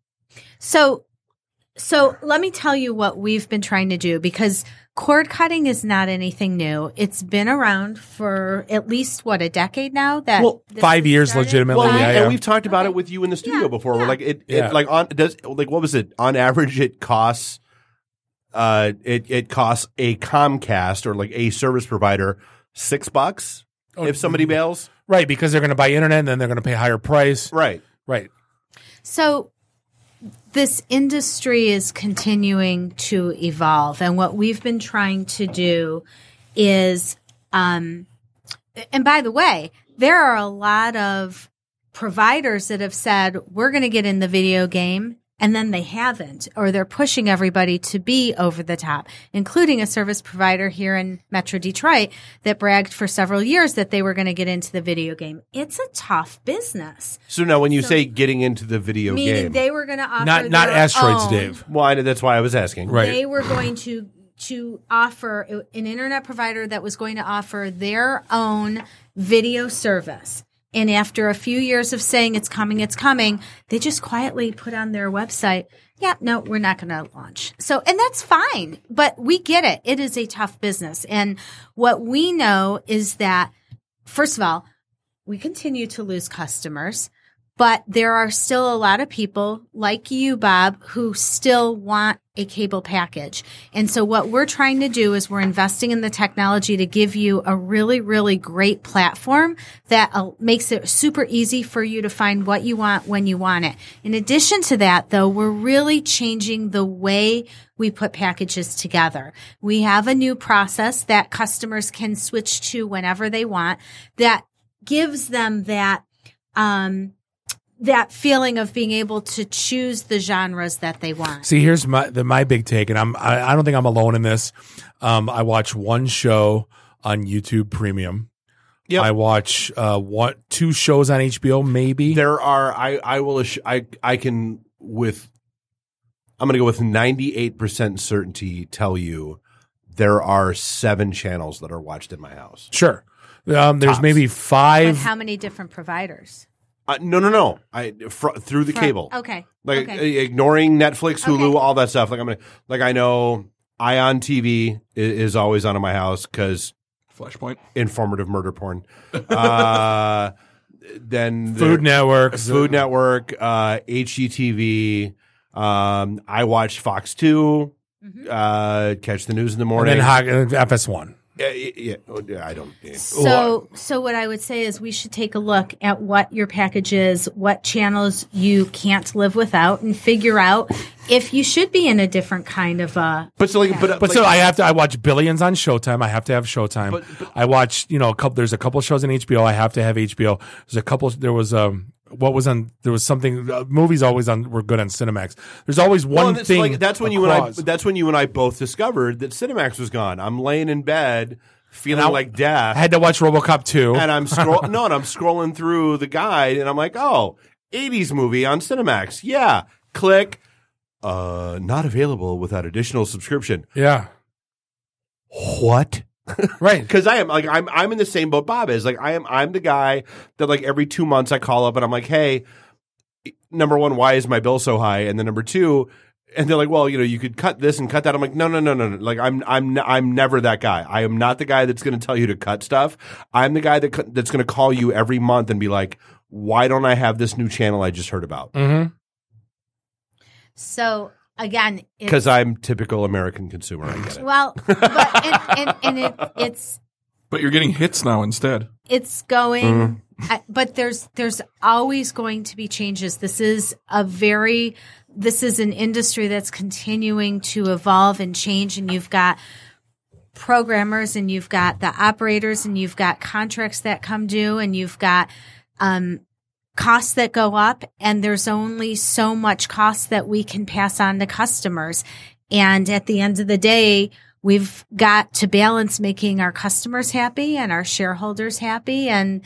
So let me tell you what we've been trying to do, because cord cutting is not anything new. It's been around for at least a decade now. That this 5 years started? legitimately. Well, yeah. and we've talked about it with you in the studio before. Where like it Yeah. like on does like what was it on average? It costs it costs a Comcast or like a service provider $6 if somebody bails. Right, because they're going to buy internet and then they're going to pay higher price. Right. So this industry is continuing to evolve, and what we've been trying to do is, and by the way, there are a lot of providers that have said, we're going to get in the video game, and then they haven't, or they're pushing everybody to be over the top, including a service provider here in Metro Detroit that bragged for several years that they were going to get into the video game. It's a tough business. So now, when you say getting into the video Meaning game, they were going to offer Not their asteroids, own. Dave. well, that's why I was asking. They were going to offer an internet provider that was going to offer their own video service. And after a few years of saying it's coming, they just quietly put on their website, yeah, no, we're not going to launch. So, and that's fine, but we get it. It is a tough business. And what we know is that, first of all, we continue to lose customers, but there are still a lot of people like you, Bob, who still want a cable package. And so what we're trying to do is we're investing in the technology to give you a really, really great platform that makes it super easy for you to find what you want when you want it. In addition to that, though, we're really changing the way we put packages together. We have a new process that customers can switch to whenever they want that gives them that that feeling of being able to choose the genres that they want. See, here's my big take, and I don't think I'm alone in this. I watch one show on YouTube Premium. Yep. I watch 2 shows on HBO, maybe. There are I'm going to go with 98% certainty tell you there are 7 channels that are watched in my house. Sure. There's maybe 5. With how many different providers? No. Through the cable. Okay. Ignoring Netflix, Hulu, all that stuff. I know Ion TV is always on in my house because Flashpoint, informative murder porn. Then Food Network, HGTV. I watch Fox 2. Catch the news in the morning. And then FS1. Yeah, I don't. So what I would say is we should take a look at what your package is, what channels you can't live without, and figure out if you should be in a different kind of. I watch Billions on Showtime. I have to have Showtime. I watch, there's a couple shows on HBO. I have to have HBO. Movies always were good on Cinemax. There's always one thing. That's when you and I both discovered that Cinemax was gone. I'm laying in bed feeling like death. I had to watch RoboCop 2. And I'm scrolling through the guide and I'm like, oh, 80s movie on Cinemax. Yeah. Click. Not available without additional subscription. Yeah. What? Right. Because I'm in the same boat Bob is. I'm the guy that every 2 months I call up and I'm like, hey, number one, why is my bill so high? And then number two, and they're like, well, you could cut this and cut that. I'm like, no. I'm never that guy. I am not the guy that's going to tell you to cut stuff. I'm the guy that's going to call you every month and be like, why don't I have this new channel I just heard about? Mm-hmm. So again, because I'm typical American consumer. I get it. Well, it's. But you're getting hits now instead. It's going, but there's always going to be changes. This is an industry that's continuing to evolve and change, and you've got programmers, and you've got the operators, and you've got contracts that come due, and you've got costs that go up, and there's only so much cost that we can pass on to customers. And at the end of the day, we've got to balance making our customers happy and our shareholders happy. And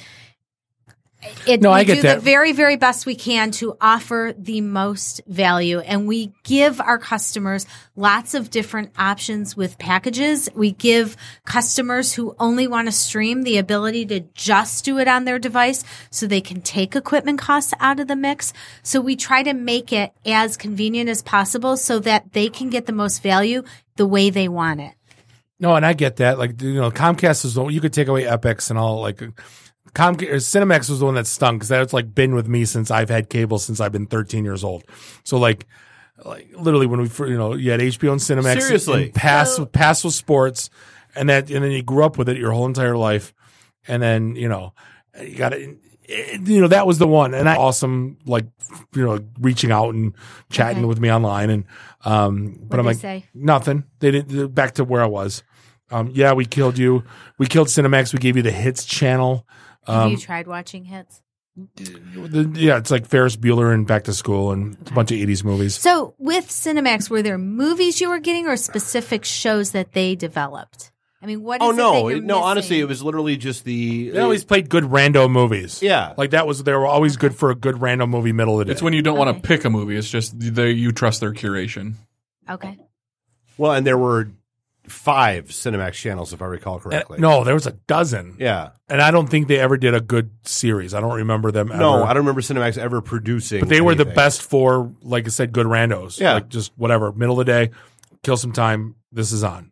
we do the very, very best we can to offer the most value. And we give our customers lots of different options with packages. We give customers who only want to stream the ability to just do it on their device so they can take equipment costs out of the mix. So we try to make it as convenient as possible so that they can get the most value the way they want it. No, and I get that. Comcast is you could take away Epix and all Cinemax was the one that stung because that's been with me since I've had cable since I've been 13 years old. So literally when you had HBO and Cinemax, seriously, and pass with sports, and then you grew up with it your whole entire life, and then you got it. That was the one, and awesome, reaching out and chatting with me online, and but I'm say? Nothing. They didn't. Back to where I was. Yeah, we killed you. We killed Cinemax. We gave you the Hits channel. Have you tried watching Hits? Yeah, it's like Ferris Bueller and Back to School and a bunch of 80s movies. So with Cinemax, were there movies you were getting or specific shows that they developed? I mean, what is it that you're missing? Honestly, it was literally just they always played good rando movies. Yeah. They were always good for a good random movie middle of the day. It's when you don't want to pick a movie. It's just you trust their curation. Okay. Well, and there were 5 Cinemax channels, if I recall correctly. No, there was a dozen. Yeah. And I don't think they ever did a good series. I don't remember them ever. No, I don't remember Cinemax ever producing But they were the best for, like I said, good randos. Yeah. Just whatever. Middle of the day, kill some time, this is on.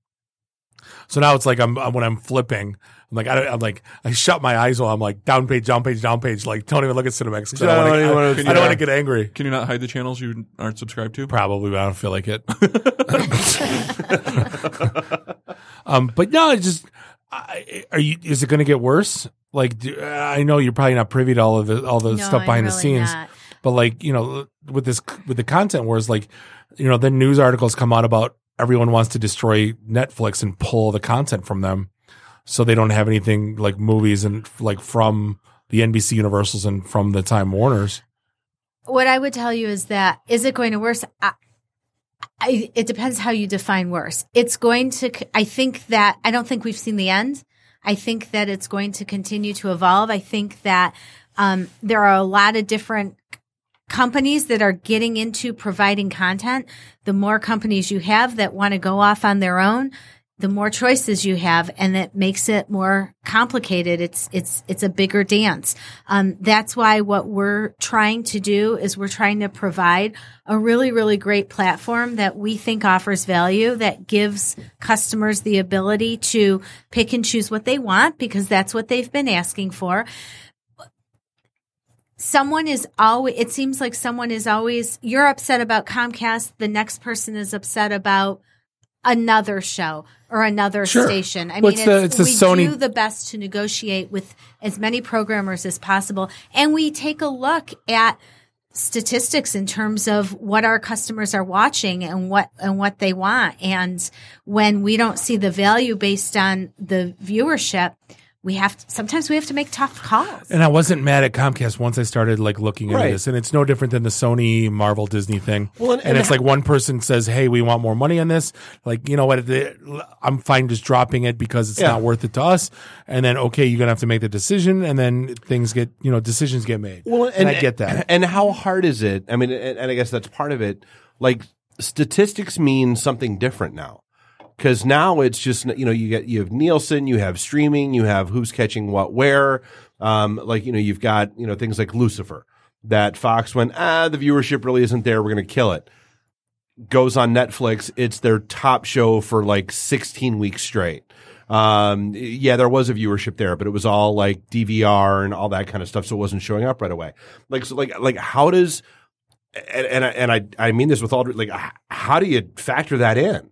So now it's when I'm flipping, I shut my eyes while I'm down page. Don't even look at Cinemax. I don't want to get angry. Can you not hide the channels you aren't subscribed to? Probably, but I don't feel like it. But no, it's just, is it going to get worse? I know you're probably not privy to all the stuff behind the scenes, not. but with the content wars, then news articles come out about everyone wants to destroy Netflix and pull the content from them, so they don't have anything like movies and from the NBC Universals and from the Time Warners. What I would tell you is that, is it going to worse? It depends how you define worse. It's going to, I don't think we've seen the end. I think that it's going to continue to evolve. I think that there are a lot of different companies that are getting into providing content. The more companies you have that want to go off on their own, the more choices you have, and that makes it more complicated. It's a bigger dance. That's why what we're trying to do is we're trying to provide a really, really great platform that we think offers value, that gives customers the ability to pick and choose what they want, because that's what they've been asking for. It seems like someone is always, you're upset about Comcast, the next person is upset about another show or another station. I mean, we do the best to negotiate with as many programmers as possible. And we take a look at statistics in terms of what our customers are watching and what they want. And when we don't see the value based on the viewership, sometimes we have to make tough calls. And I wasn't mad at Comcast once I started looking into this, and it's no different than the Sony, Marvel, Disney thing. Well, and it's like one person says, "Hey, we want more money on this." You know what? I'm fine just dropping it because it's not worth it to us. And then, okay, you're gonna have to make the decision, and then decisions get made. Well, and I get that. And how hard is it? I mean, and I guess that's part of it. Statistics mean something different now. Because now it's just, you have Nielsen, you have streaming, you have who's catching what where. You've got, things like Lucifer that Fox went, the viewership really isn't there. We're going to kill it. Goes on Netflix. It's their top show for 16 weeks straight. There was a viewership there, but it was all DVR and all that kind of stuff. So it wasn't showing up right away. How does, and I mean this with all, how do you factor that in?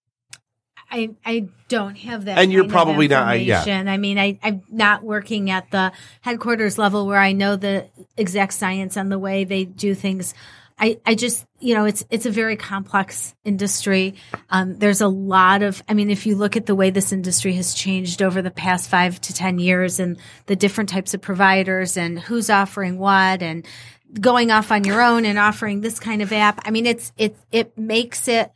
I don't have that. And you're probably not. Yeah. I mean, I'm not working at the headquarters level where I know the exact science on the way they do things. I just, it's a very complex industry. There's a lot of, if you look at the way this industry has changed over the past 5 to 10 years and the different types of providers and who's offering what and going off on your own and offering this kind of app. I mean, it makes it,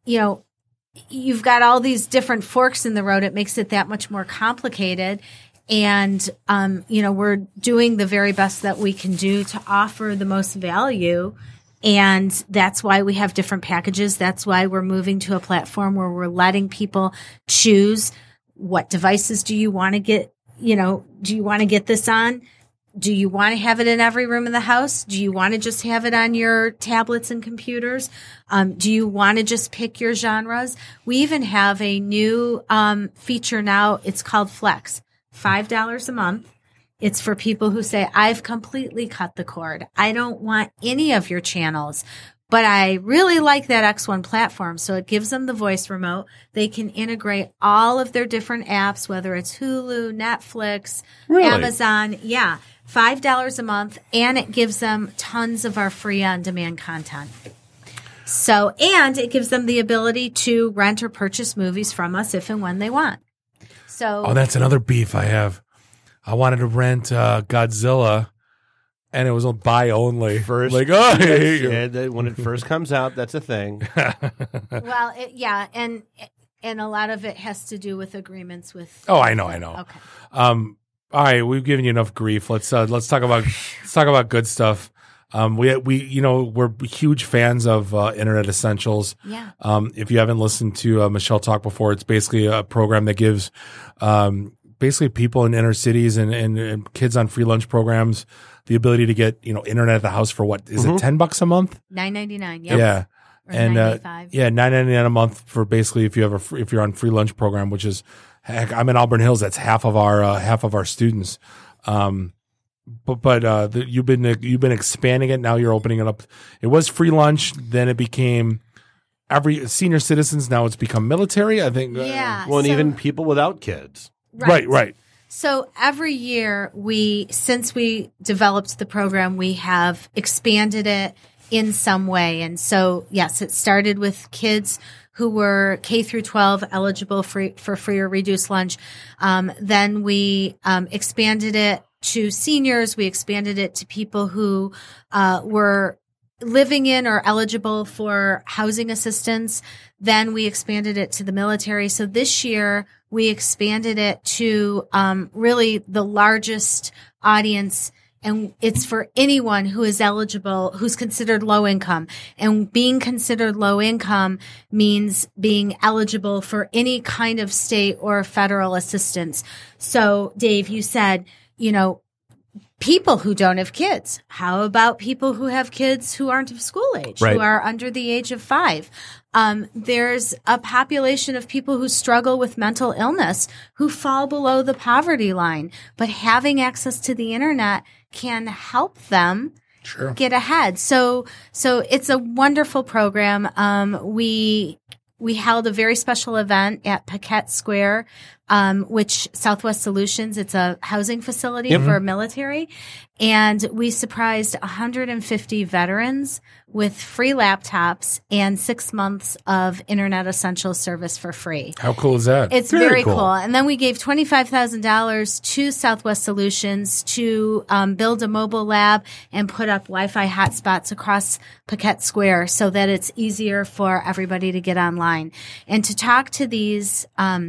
you've got all these different forks in the road. It makes it that much more complicated. And, we're doing the very best that we can do to offer the most value. And that's why we have different packages. That's why we're moving to a platform where we're letting people choose what devices do you want to get, do you want to get this on? Do you want to have it in every room in the house? Do you want to just have it on your tablets and computers? Do you want to just pick your genres? We even have a new feature now. It's called Flex, $5 a month. It's for people who say, I've completely cut the cord. I don't want any of your channels, but I really like that X1 platform. So it gives them the voice remote. They can integrate all of their different apps, whether it's Hulu, Netflix, Amazon. Yeah. $5 a month, and it gives them tons of our free on-demand content. So, and it gives them the ability to rent or purchase movies from us if and when they want. So, that's another beef I have. I wanted to rent Godzilla, and it was on buy only. First, I hate you. When it first comes out, that's a thing. Well, and a lot of it has to do with agreements with. Oh, I know. Okay. All right, we've given you enough grief. Let's talk about good stuff. We're huge fans of Internet Essentials. Yeah. If you haven't listened to Michelle talk before, it's basically a program that gives basically people in inner cities and kids on free lunch programs the ability to get internet at the house for what is it, $10 a month? $9.99. Yep. Yeah. Or and $9.99 a month for basically if you're on free lunch program, which is. Heck, I'm in Auburn Hills. That's half of our students. You've been expanding it. Now you're opening it up. It was free lunch. Then it became every senior citizens. Now it's become military. I think. Yeah. And even people without kids. Right. So every year since we developed the program, we have expanded it in some way. And so, yes, it started with kids who were K through 12 eligible for free or reduced lunch. Then we expanded it to seniors. We expanded it to people who were living in or eligible for housing assistance. Then we expanded it to the military. So this year we expanded it to really the largest audience. And it's for anyone who is eligible, who's considered low income. And being considered low income means being eligible for any kind of state or federal assistance. So, Dave, you said, people who don't have kids. How about people who have kids who aren't of school age, Right. who are under the age of 5? There's a population of people who struggle with mental illness, who fall below the poverty line, but having access to the internet can help them get ahead. So it's a wonderful program. We held a very special event at Paquette Square, which Southwest Solutions, it's a housing facility for military. And we surprised 150 veterans with free laptops and 6 months of Internet Essential service for free. How cool is that? It's very cool. And then we gave $25,000 to Southwest Solutions to build a mobile lab and put up Wi-Fi hotspots across Paquette Square so that it's easier for everybody to get online. And to talk to these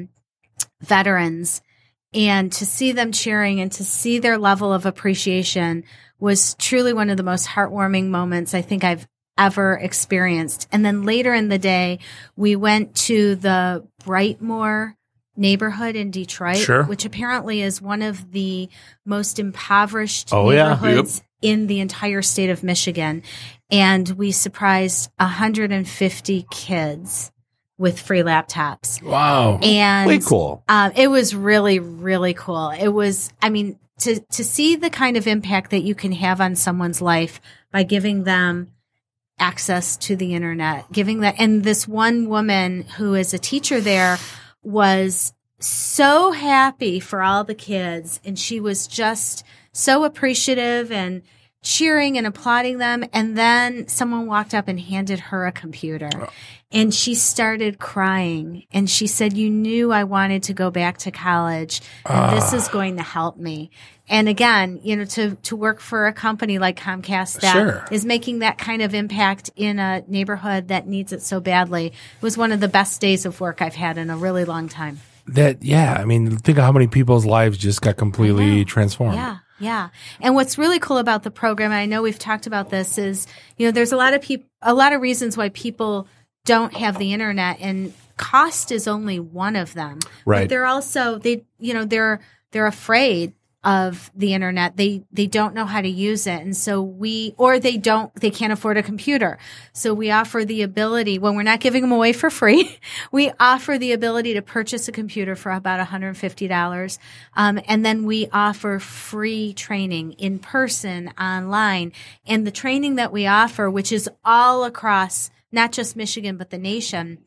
veterans and to see them cheering and to see their level of appreciation was truly one of the most heartwarming moments I think I've ever experienced. And then later in the day, we went to the Brightmoor neighborhood in Detroit, which apparently is one of the most impoverished neighborhoods in the entire state of Michigan. And we surprised 150 kids with free laptops. Wow. And way cool. It was really, really cool. It was, to see the kind of impact that you can have on someone's life by giving them access to the internet, and this one woman who is a teacher there was so happy for all the kids, and she was just so appreciative and cheering and applauding them. And then someone walked up and handed her a computer. And she started crying. And she said, "You knew I wanted to go back to college. And this is going to help me." And again, to work for a company like Comcast that is making that kind of impact in a neighborhood that needs it so badly was one of the best days of work I've had in a really long time. Think of how many people's lives just got completely transformed. Yeah. And what's really cool about the program, and I know we've talked about this, is, there's a lot of reasons why people don't have the internet, and cost is only one of them. Right. But they're also, they're afraid of the internet. They don't know how to use it. And so they can't afford a computer. So we offer the ability, when we're not giving them away for free, we offer the ability to purchase a computer for about $150. And then we offer free training in person, online. And the training that we offer, which is all across not just Michigan, but the nation,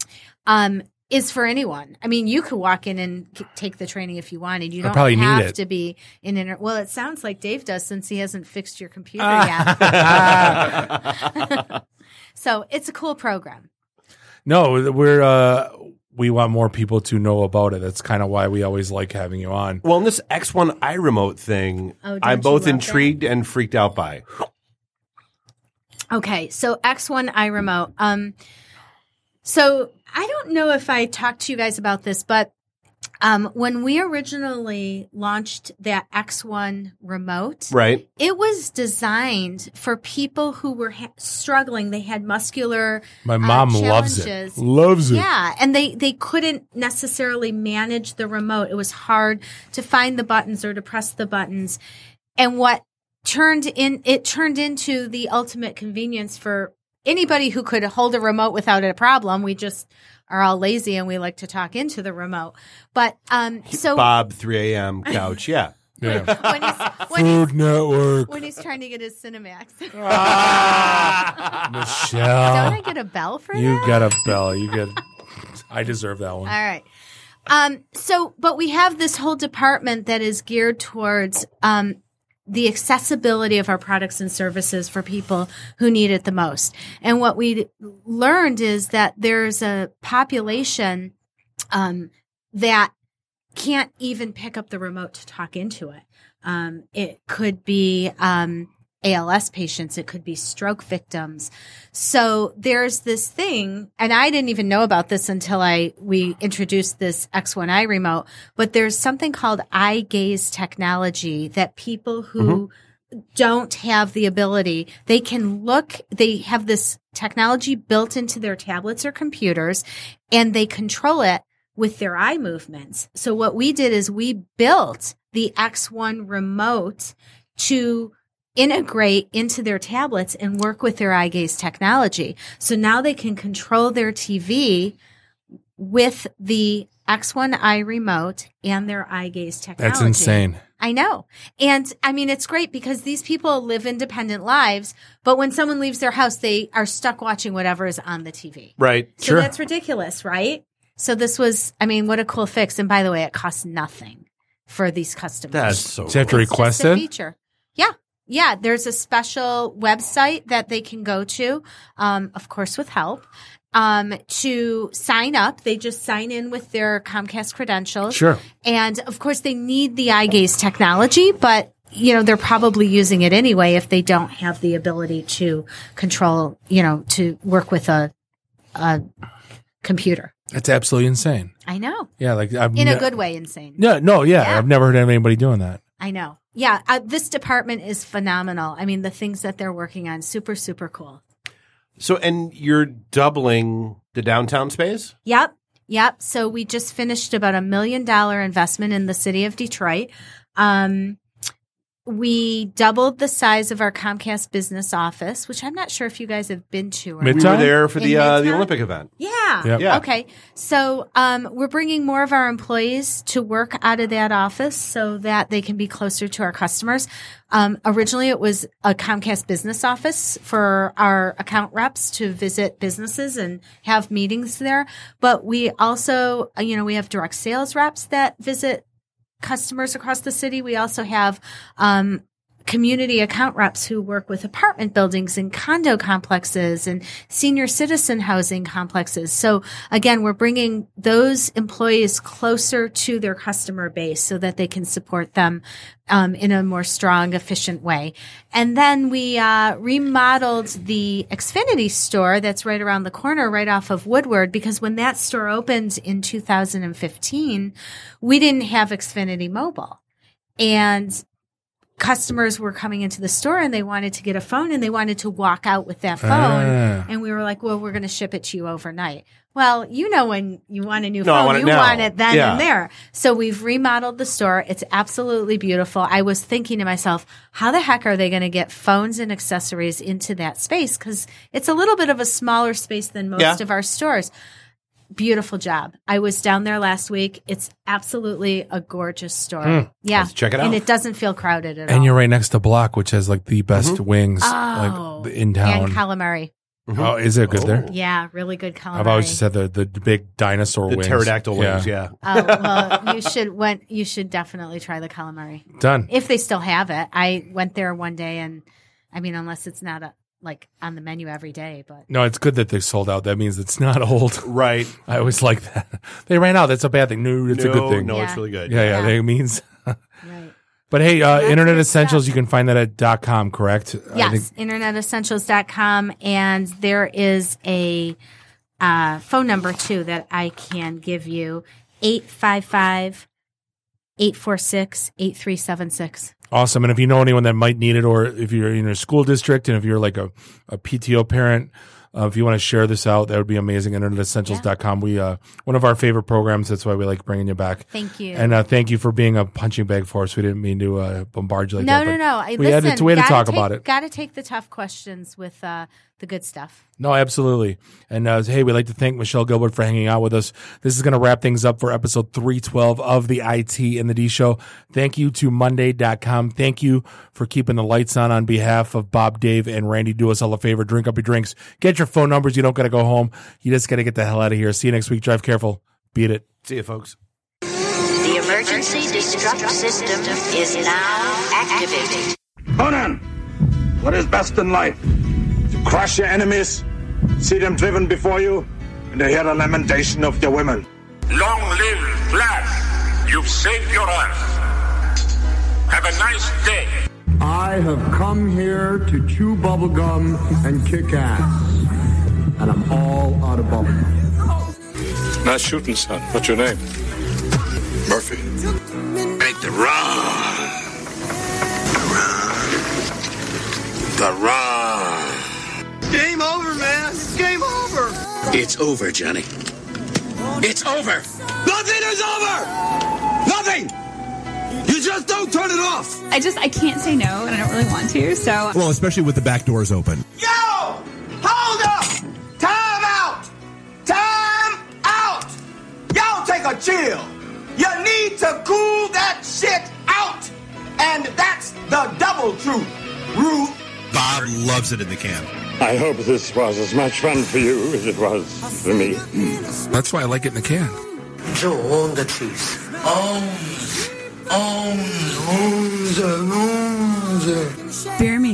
is for anyone. You could walk in and take the training if you wanted. You don't have to be in internet. Well, it sounds like Dave does, since he hasn't fixed your computer yet. So it's a cool program. No, we want more people to know about it. That's kind of why we always like having you on. Well, in this X1 iRemote thing, I'm both intrigued and freaked out by. Okay, so X1 iRemote. So I don't know if I talked to you guys about this, but when we originally launched that X1 remote, right, it was designed for people who were struggling. They had muscular My mom challenges. Loves it. Yeah, and they couldn't necessarily manage the remote. It was hard to find the buttons or to press the buttons. And what turned into the ultimate convenience for anybody who could hold a remote without a problem. We just are all lazy and we like to talk into the remote. But so Bob 3 a.m. couch, yeah. Food Network. When he's trying to get his Cinemax. Michelle. Don't I get a bell for that? You got a bell. I deserve that one. All right. But we have this whole department that is geared towards the accessibility of our products and services for people who need it the most. And what we learned is that there's a population that can't even pick up the remote to talk into it. It could be ALS patients. It could be stroke victims. So there's this thing, and I didn't even know about this until we introduced this X1i remote, but there's something called eye gaze technology that people who don't have the ability, they have this technology built into their tablets or computers, and they control it with their eye movements. So what we did is we built the X1 remote to integrate into their tablets and work with their eye gaze technology. So now they can control their TV with the X1i remote and their eye gaze technology. That's insane. I know. And I mean, it's great because these people live independent lives, but when someone leaves their house, they are stuck watching whatever is on the TV. Right. So that's ridiculous, right? So this was, I mean, what a cool fix. And by the way, it costs nothing for these customers. That's so cool. Do you have to request it? Feature. Yeah. Yeah. There's a special website that they can go to, of course, with help. To sign up. They just sign in with their Comcast credentials. Sure. And of course they need the eye gaze technology, but they're probably using it anyway if they don't have the ability to control, to work with a computer. That's absolutely insane. I know. Yeah. Like in a good way, insane. No. Yeah. I've never heard of anybody doing that. I know. Yeah. This department is phenomenal. I mean, the things that they're working on, super, super cool. So, and you're doubling the downtown space? Yep. So we just finished about $1 million investment in the city of Detroit. We doubled the size of our Comcast business office, which I'm not sure if you guys have been to. Or We were there for the Olympic event. Yeah. Yep. Yeah. Okay. So we're bringing more of our employees to work out of that office so that they can be closer to our customers. Originally, it was a Comcast business office for our account reps to visit businesses and have meetings there. But we also, we have direct sales reps that visit customers across the city. We also have community account reps who work with apartment buildings and condo complexes and senior citizen housing complexes. So again, we're bringing those employees closer to their customer base so that they can support them in a more strong, efficient way. And then we remodeled the Xfinity store that's right around the corner, right off of Woodward, because when that store opened in 2015, we didn't have Xfinity Mobile. And customers were coming into the store and they wanted to get a phone and they wanted to walk out with that phone. And we were like, well, we're going to ship it to you overnight. Well, when you want a new phone, want it then and there. So we've remodeled the store. It's absolutely beautiful. I was thinking to myself, how the heck are they going to get phones and accessories into that space? Because it's a little bit of a smaller space than most of our stores. Beautiful job. I was down there last week. It's absolutely a gorgeous store. Yeah. Let's check it out. And it doesn't feel crowded at all. And you're right next to Block, which has like the best wings like in town. And calamari. Oh, is it good there? Yeah, really good calamari. I've always just had the big dinosaur wings. Pterodactyl wings, yeah. Well, you should definitely try the calamari. Done. If they still have it. I went there one day and, I mean, unless it's not on the menu every day, but no, it's good that they sold out. That means it's not old. Right. I always like that. They ran out. That's a bad thing. No, it's a good thing. No, it's really good. Yeah. That means. Right. But hey, Internet Essentials, you can find that at .com, correct? Yes, internetessentials.com. And there is a phone number, too, that I can give you, 855-846-8376. Awesome. And if you know anyone that might need it, or if you're in a school district and if you're like a PTO parent, if you want to share this out, that would be amazing. InternetEssentials.com. We one of our favorite programs. That's why we like bringing you back. Thank you. And thank you for being a punching bag for us. We didn't mean to bombard you like that. No. We had to talk about it. Got to take the tough questions with the good stuff. No, absolutely. And hey, we'd like to thank Michelle Gilbert for hanging out with us. This is going to wrap things up for episode 312 of the IT and the D Show. Thank you to Monday.com. Thank you for keeping the lights on behalf of Bob, Dave, and Randy. Do us all a favor. Drink up your drinks. Get your phone numbers. You don't got to go home. You just got to get the hell out of here. See you next week. Drive careful. Beat it. See you, folks. The emergency destruct system is now activated. Conan, what is best in life? To crush your enemies, see them driven before you, and to hear the lamentation of their women. Long live Flash! You've saved your Earth. Have a nice day. I have come here to chew bubblegum and kick ass. And I'm all out of bubblegum. Nice shooting, son. What's your name? Murphy. Make the run. The run. Game over, man. Game over. It's over, Johnny. It's over. Nothing is over. Nothing. You just don't turn it off. I can't say no, and I don't really want to, so. Well, especially with the back doors open. Yo! Hold up! Time out! Time out! Y'all take a chill. You need to cool that shit out. And that's the double truth. Ruth. Bob loves it in the can. I hope this was as much fun for you as it was for me. That's why I like it in the can. Joe on the truth. Bear me.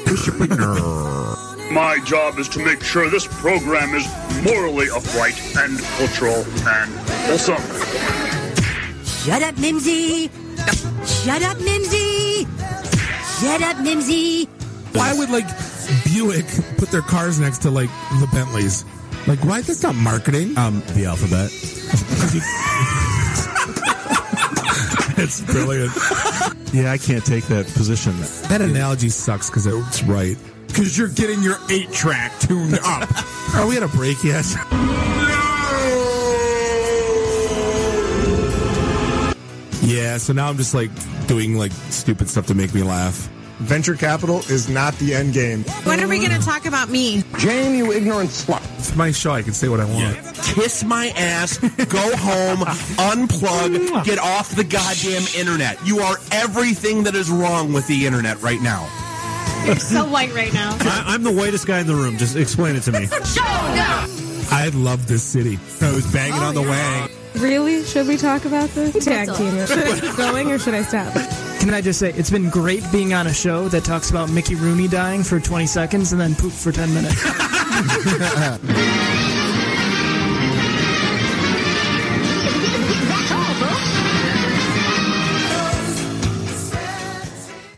My job is to make sure this program is morally upright and cultural and wholesome. Shut up, Mimsy. Shut up, Mimsy. Shut up, Mimsy. Why would, Buick put their cars next to, the Bentleys? Why? That's not marketing. The alphabet. It's brilliant. Yeah, I can't take that position. That analogy sucks because it's right. Because you're getting your 8-track tuned up. Are we at a break yet? Yeah, so now I'm just doing stupid stuff to make me laugh. Venture capital is not the end game. When are we going to talk about me? Jane, you ignorant slut. It's my show. I can say what I want. Yeah. Kiss my ass, go home, unplug, get off the goddamn internet. You are everything that is wrong with the internet right now. You're so white right now. I'm the whitest guy in the room. Just explain it to me. I love this city. I was banging on the wang. Really? Should we talk about this? Tag team it. Should I keep going or should I stop? Can I just say, it's been great being on a show that talks about Mickey Rooney dying for 20 seconds and then poop for 10 minutes.